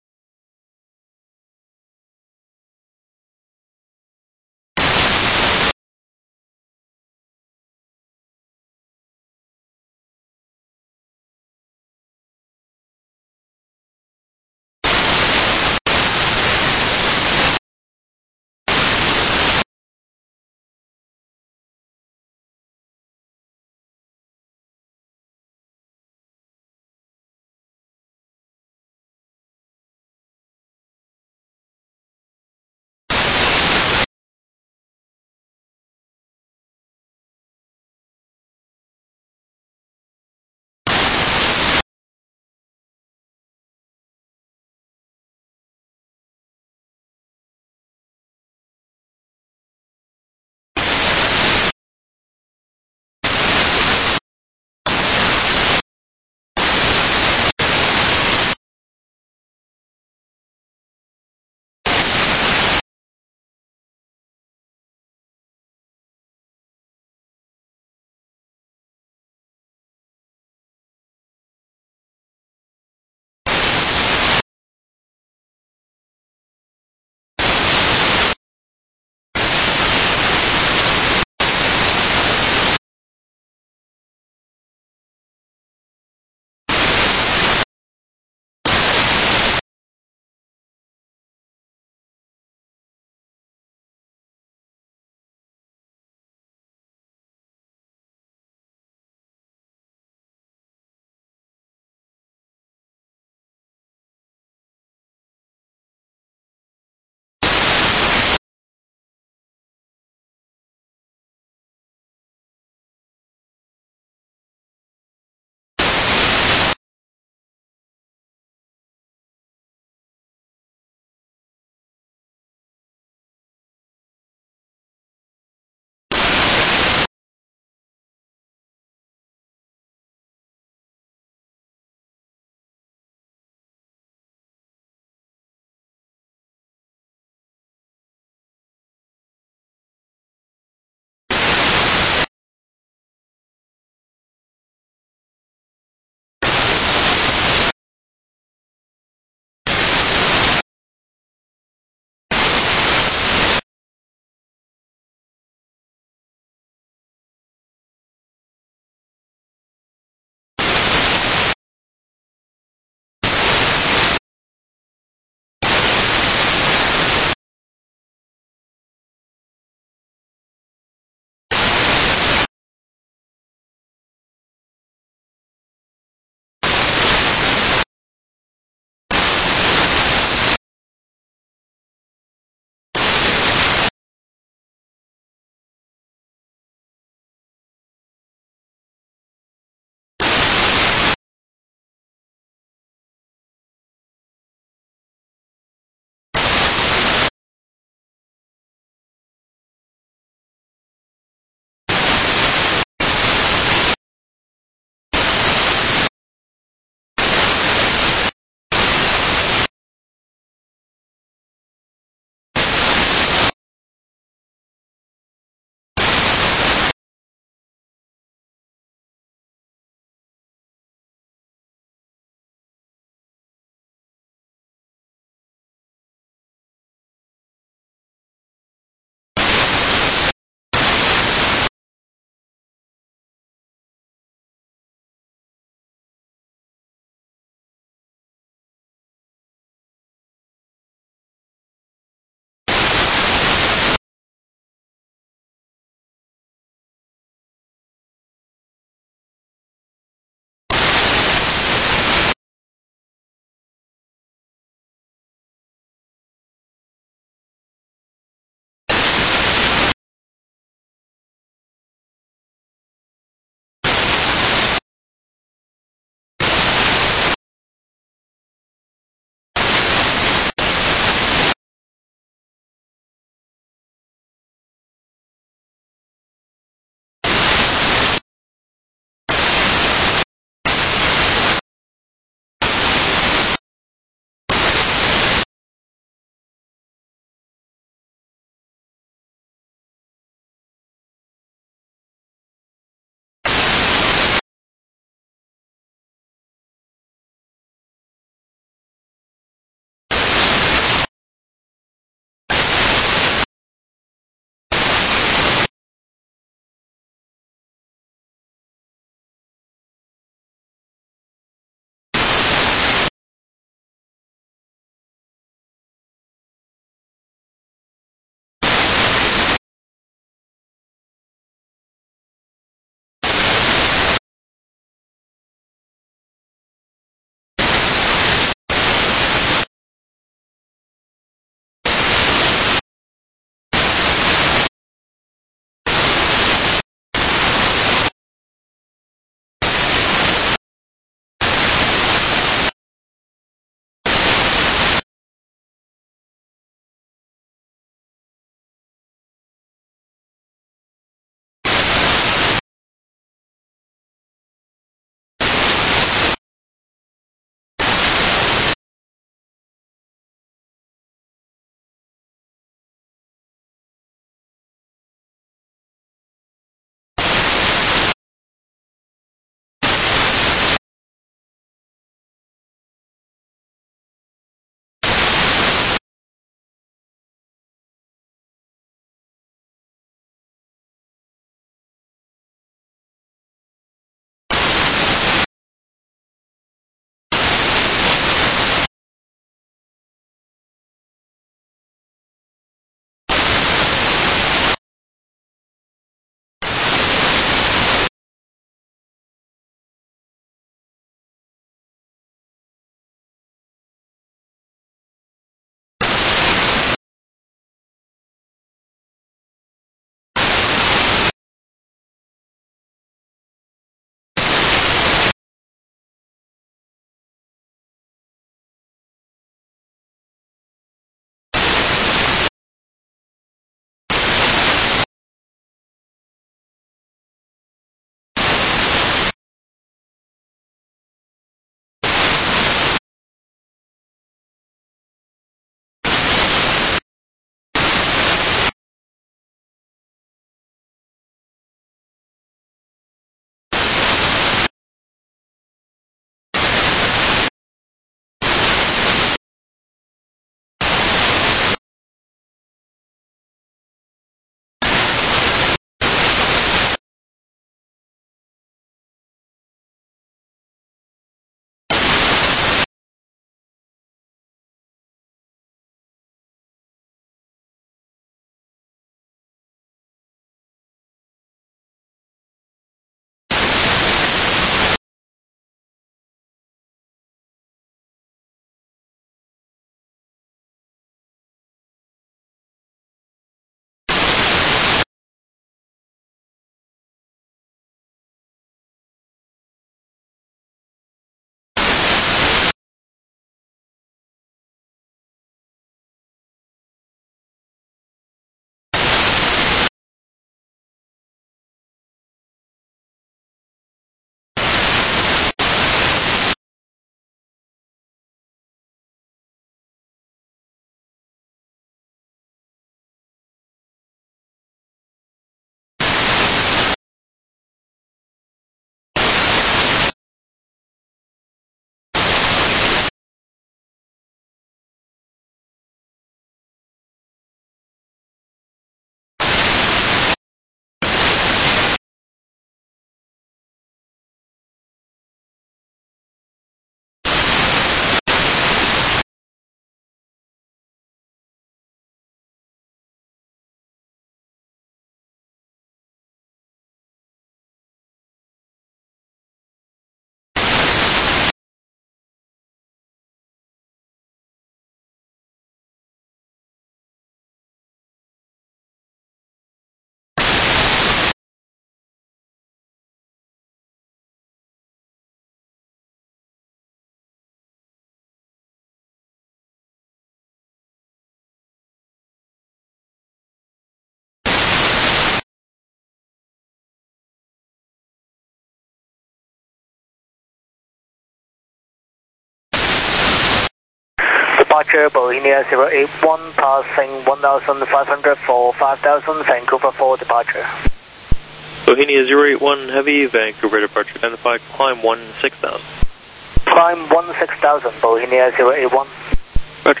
departure, Bohemia 081, passing 1,500 for 5,000, Vancouver for departure. Bohemia 081 Heavy, Vancouver departure identified, climb 16,000. Climb 16,000, Bohemia 081. Roger.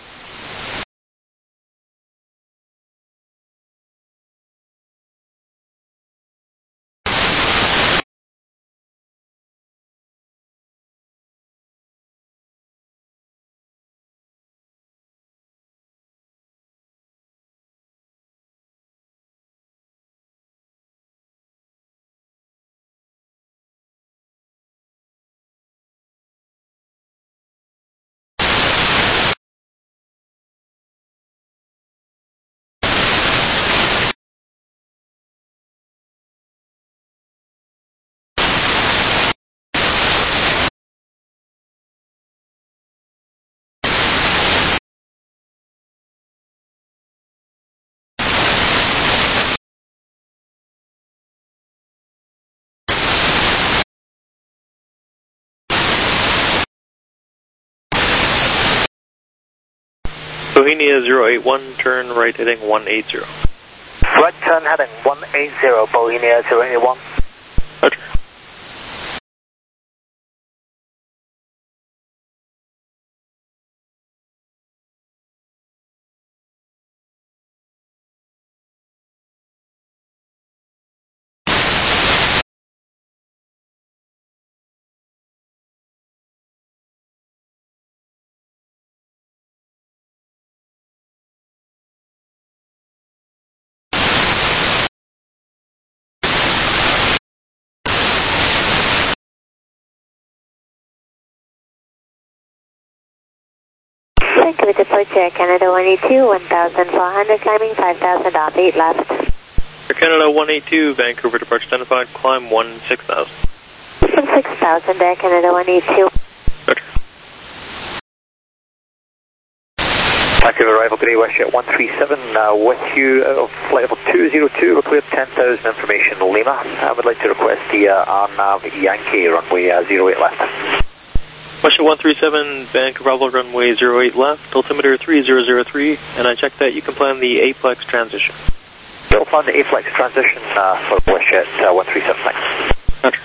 Bohemia 081, turn right heading 180. Right turn heading 180, Bohemia 081. Roger. Vancouver departure, Canada 182, 1,400, climbing 5,000 off, 8 left. Air Canada 182, Vancouver departure identified, climb 16,000. 6,000, Air Canada 182. Roger. Vancouver arrival, good day, WestJet 137, with you, flight level 202, we're cleared 10,000, information Lima. I would like to request the RNAV Yankee, runway 08 left. WestJet 137, Vancouver arrival, runway 08 left, altimeter 3003, and I checked that you can plan the Aplex transition. We'll plan the Aplex transition for WestJet 137, thanks. Roger.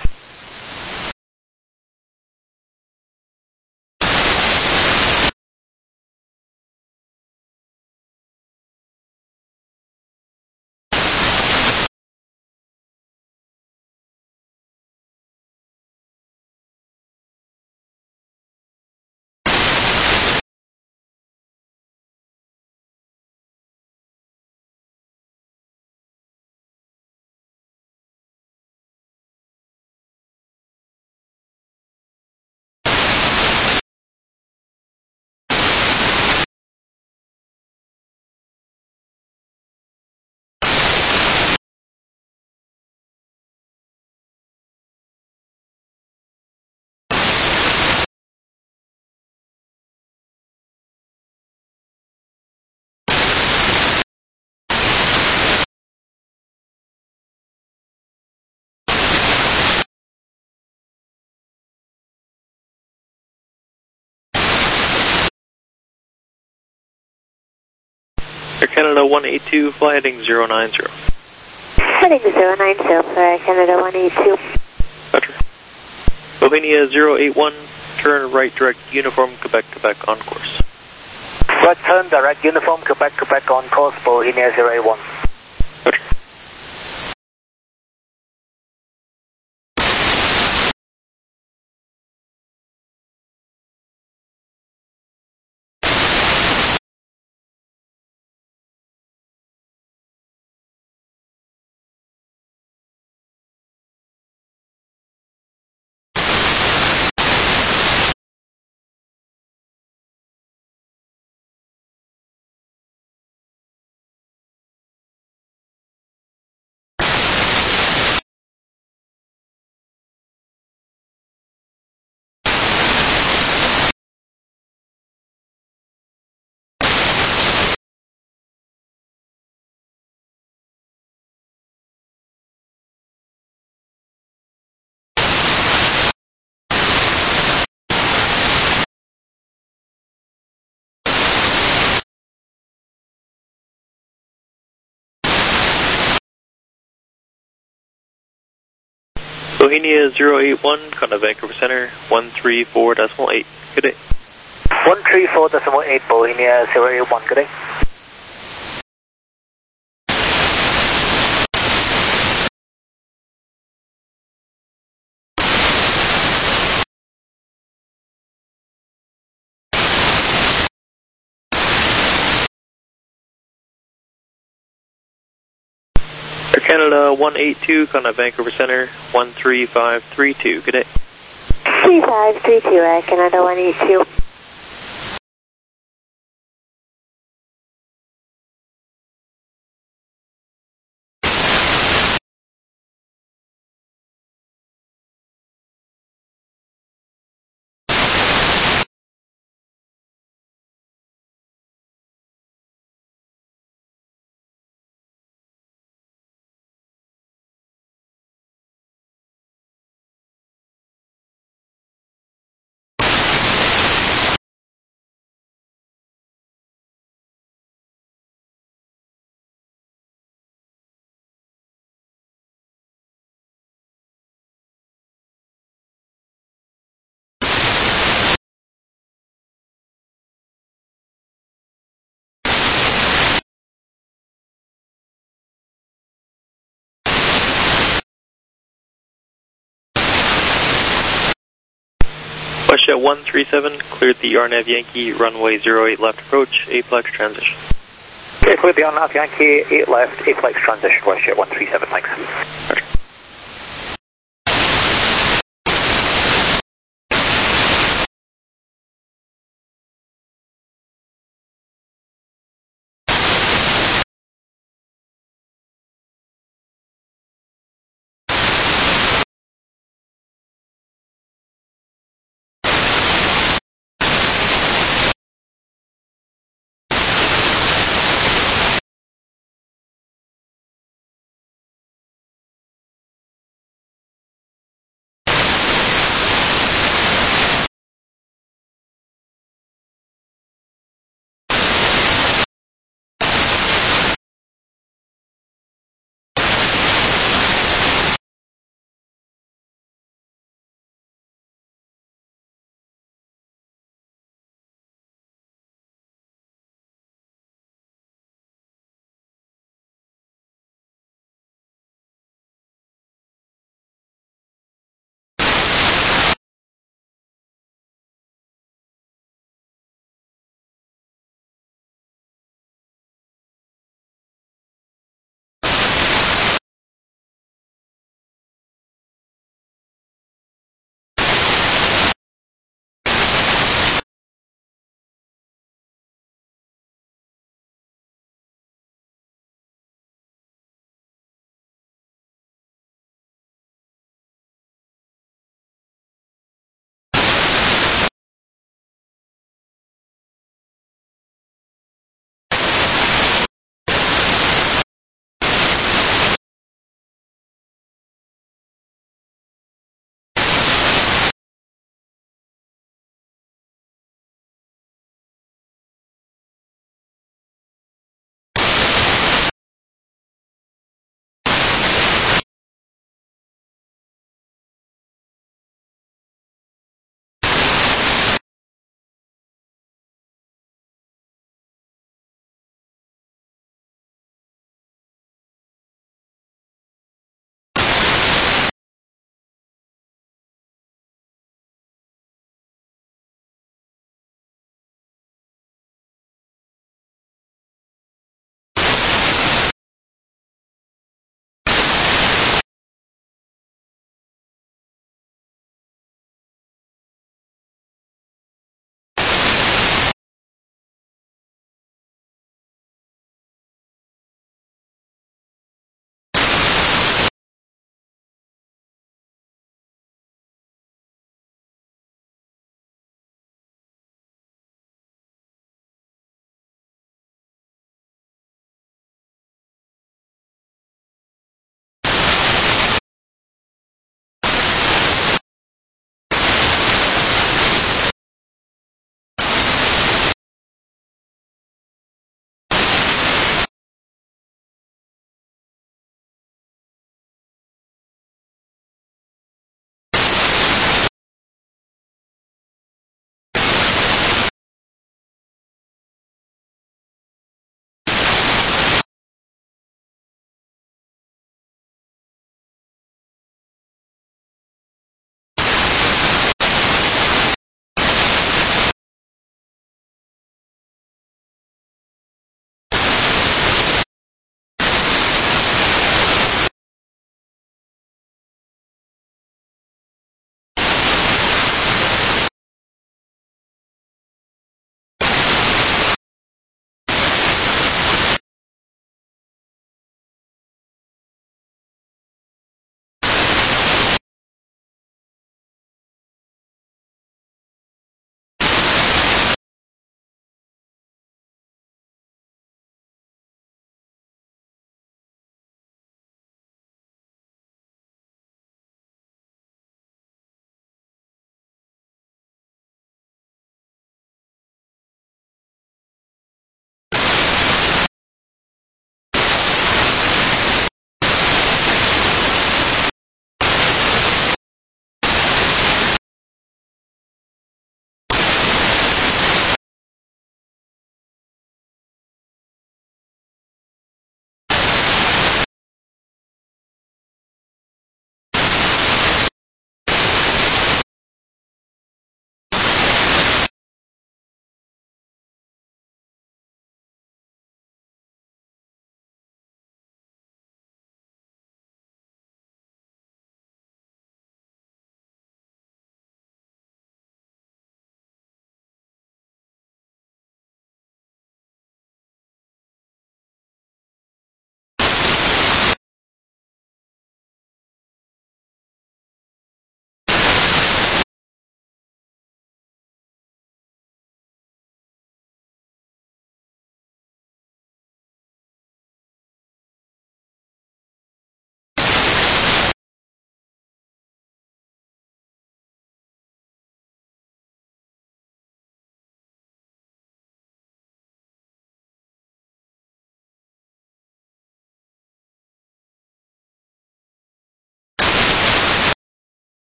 Air Canada 182, fly heading 090. Heading 090 for Air Canada 182. Roger. Bohemia 081, turn right direct uniform Quebec, Quebec on course. Right turn direct uniform, Quebec, Quebec on course, Bohemia 081. Roger. Bohemia 081, contact Vancouver Center, 134.8. Good day. 134.8, Bohemia 081, good day. Air Canada 182, contact Vancouver Center, 13532. Good day. 3532, Air Canada 182. WestJet 137, cleared the RNAV Yankee, runway 08 left approach, aplex transition. Okay, cleared the RNAV Yankee, 8 left, aplex transition, WestJet 137, thanks.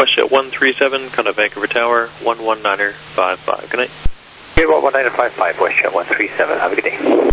WestJet 137, contact Vancouver Tower, 119er55. Good night. Okay, 11955, WestJet 137. Have a good day.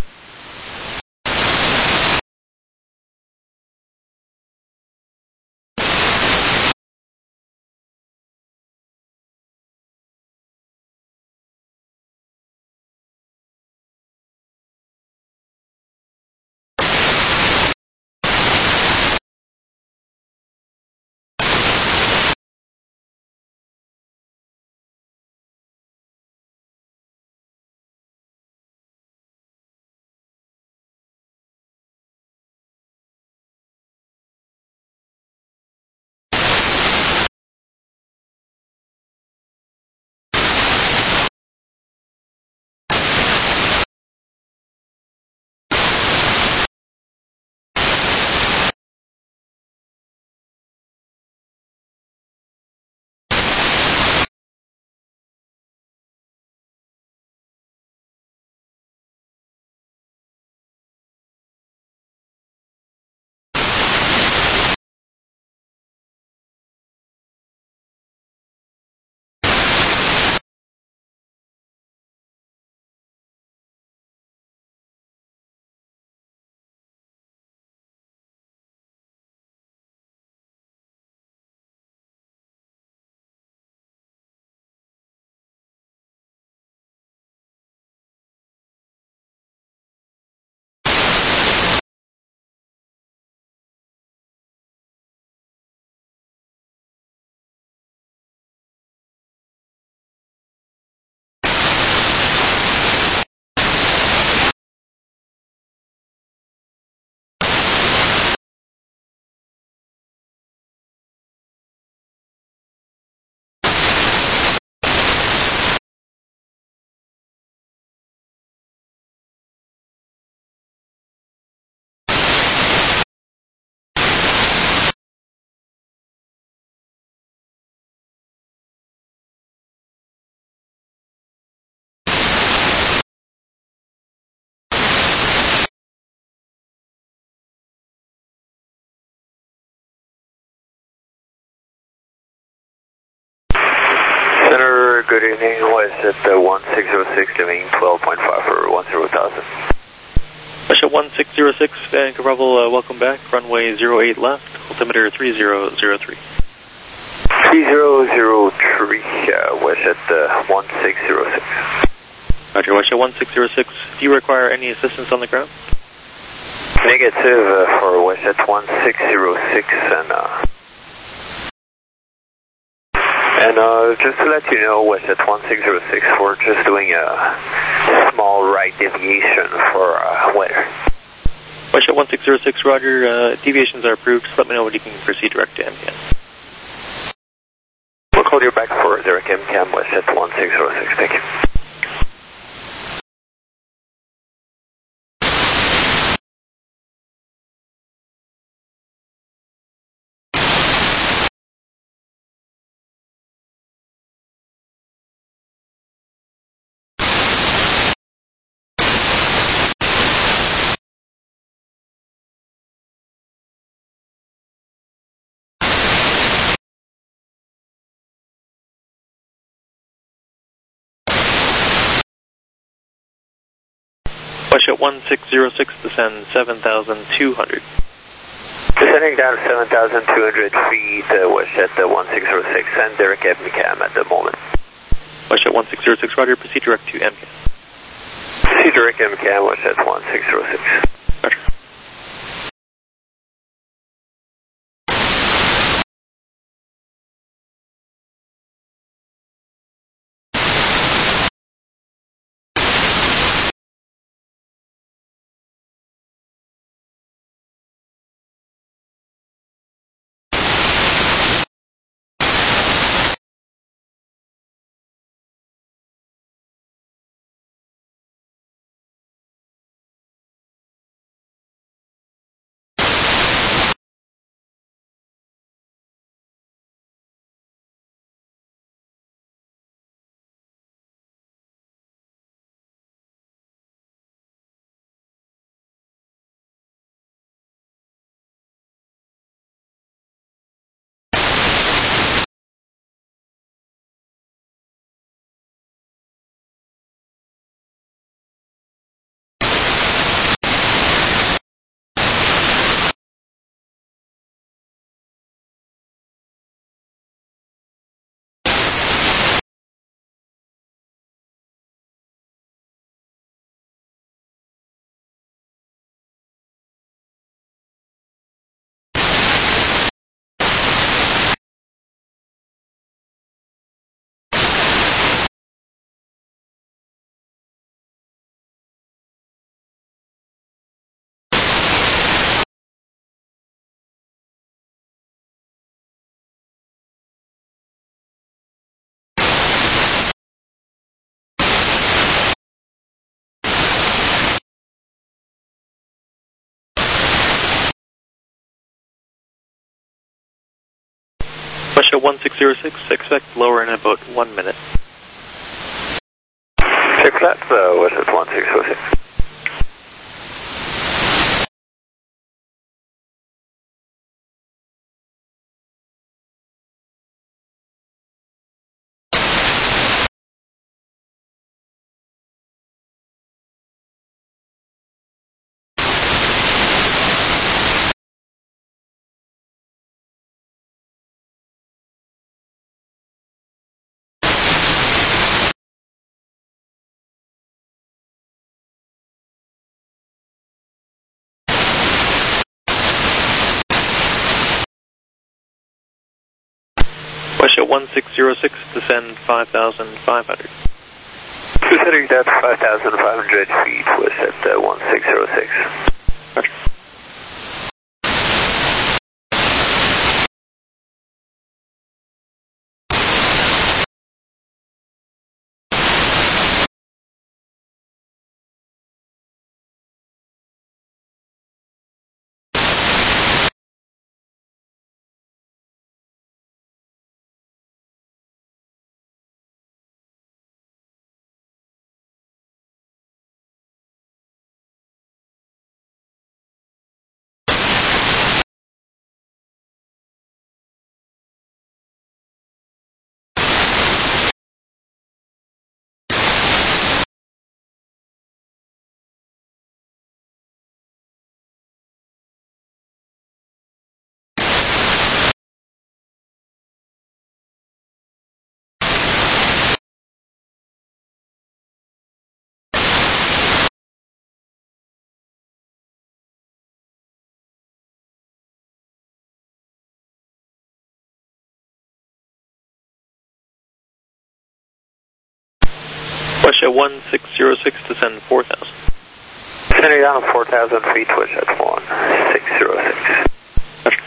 Center, good evening. WestJet 1606, domain 12.5 for 10,000. WestJet 1606, Vancouver Bravo, welcome back. Runway 08 left, altimeter 3003. 3003, WestJet 1606. Roger, WestJet 1606. Do you require any assistance on the ground? Negative for WestJet 1606, and just to let you know, WestJet 1606, we're just doing a small right deviation for weather. WestJet 1606, Roger. Deviations are approved. Just let me know when you can proceed direct to MCAM. We'll call you back for direct MCAM, WestJet 1606. Thank you. WestJet 1606, descend 7,200. Descending down 7,200 feet, WestJet 1606, and direct MCAM at the moment. WestJet 1606, Roger. Proceed direct to MCAM. Proceed direct MCAM, WestJet 1606. Roger. Russia 1606, expect lower in about 1 minute. Check that, WestJet 1606. Russia 1606, descend 5,500. Considering that 5,500 feet, WestJet 1606. Roger. Russia 1606, descend 4,000. Descending down 4,000 feet, WestJet 1606. Roger.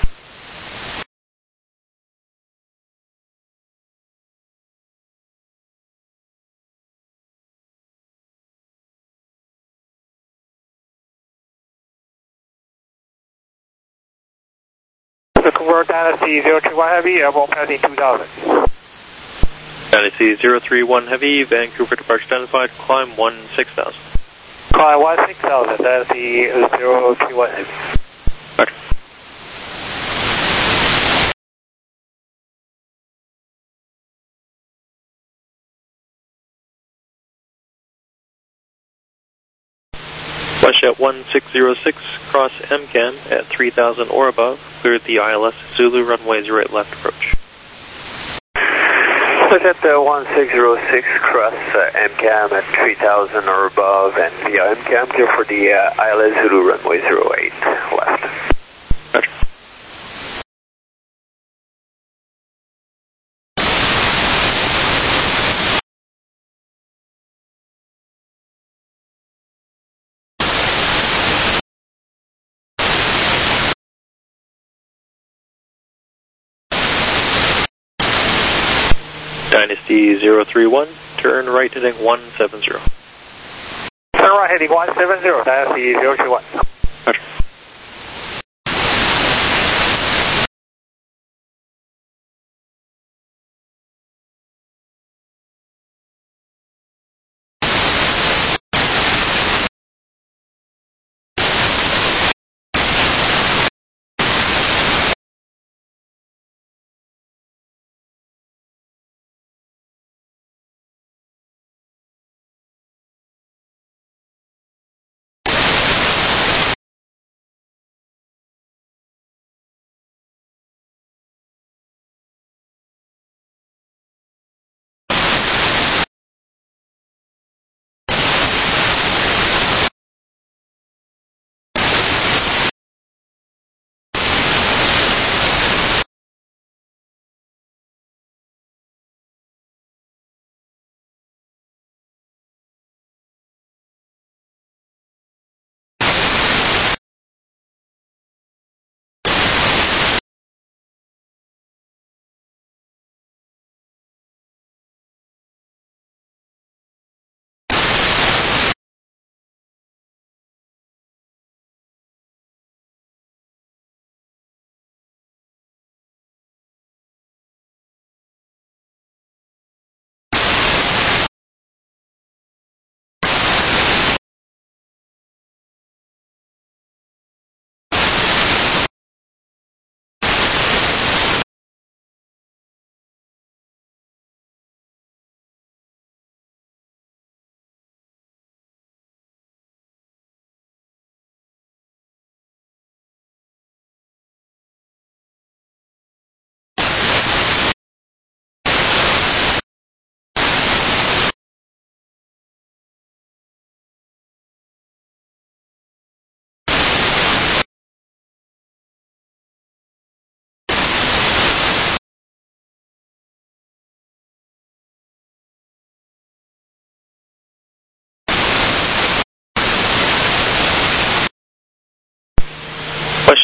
Convert Dynasty 021 Heavy, airborne passing 2,000. Dynasty 031 Heavy, Vancouver departure identified, climb 16,000. Climb 16,000, Dynasty 031 Heavy. Roger. WestJet 1606, cross MCAM at 3,000 or above, cleared the ILS Zulu runway 08 left approach. WestJet 1606, cross MCAM at 3,000 or above, and via MCAM clear for the ILS Zulu runway 08 left. Roger. Dynasty 031, turn right heading 170. Turn right heading 170, Dynasty 031. Roger.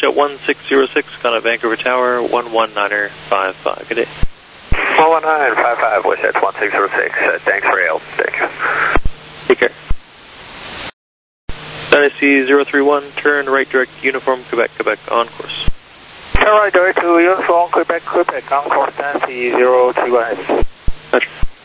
at 1606, contact Vancouver Tower, 11955. Good day. 11955, WestJet 1606. Thanks for your help. Thank you. Take care. Dynasty 031, turn right direct Uniform, Quebec, Quebec, on course. Turn right direct to Uniform, Quebec, Quebec, on course, Dynasty 031. Roger.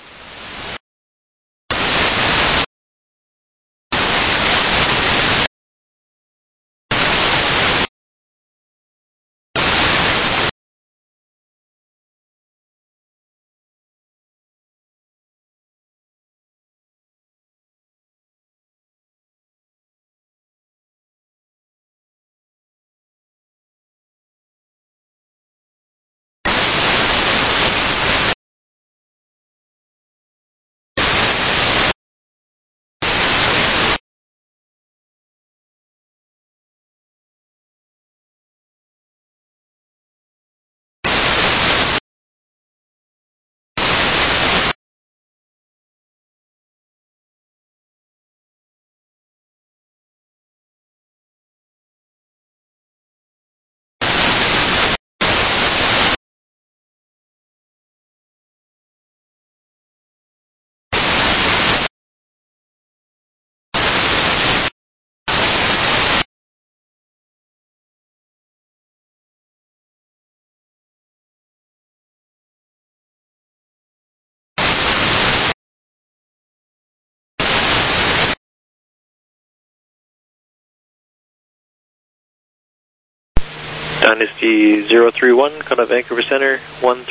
Dynasty 031, contact Vancouver Center,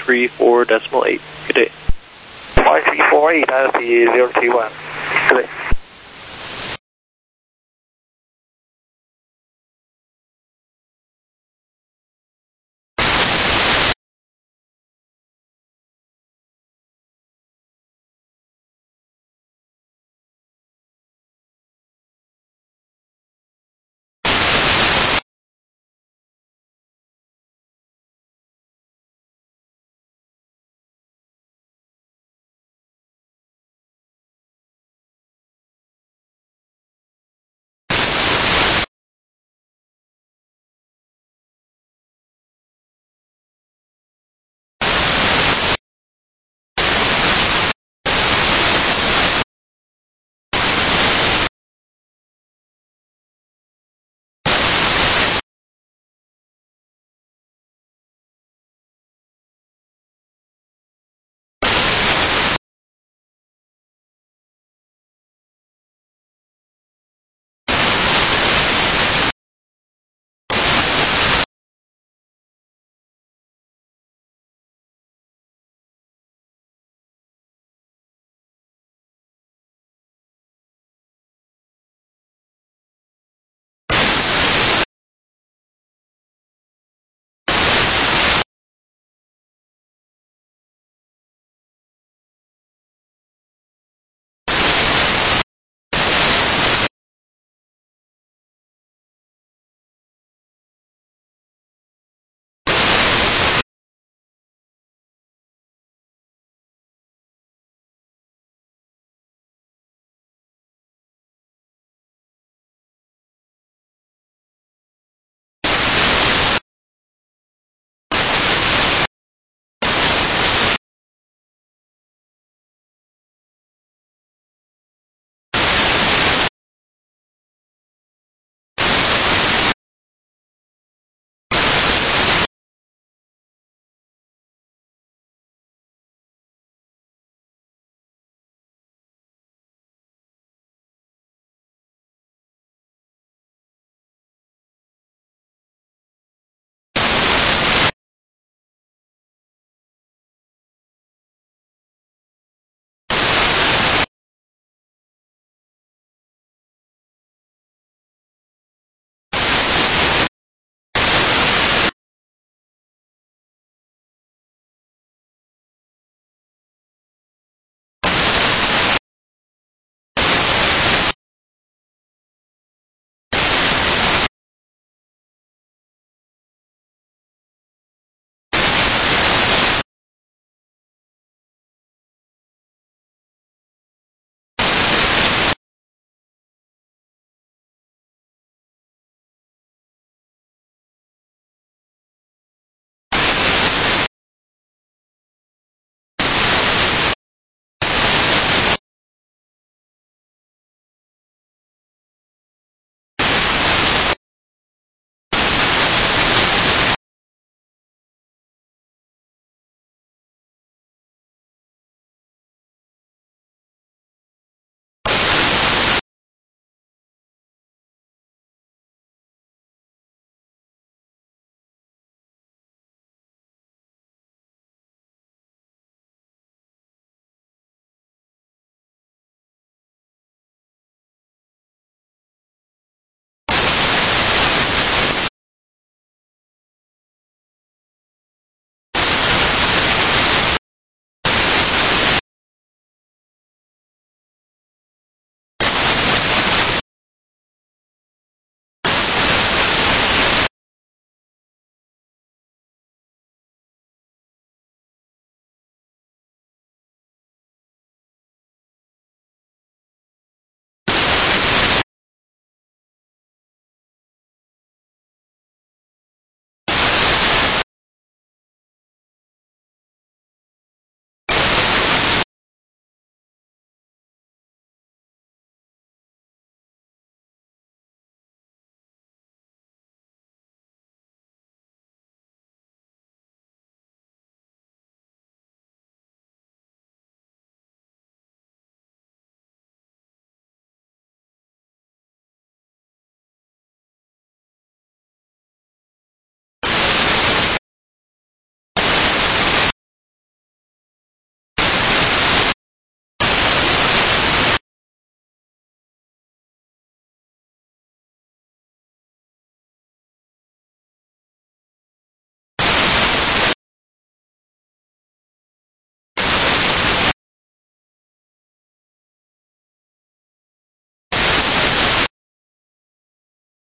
134.8. Good day. 5348, Dynasty 031. Good day.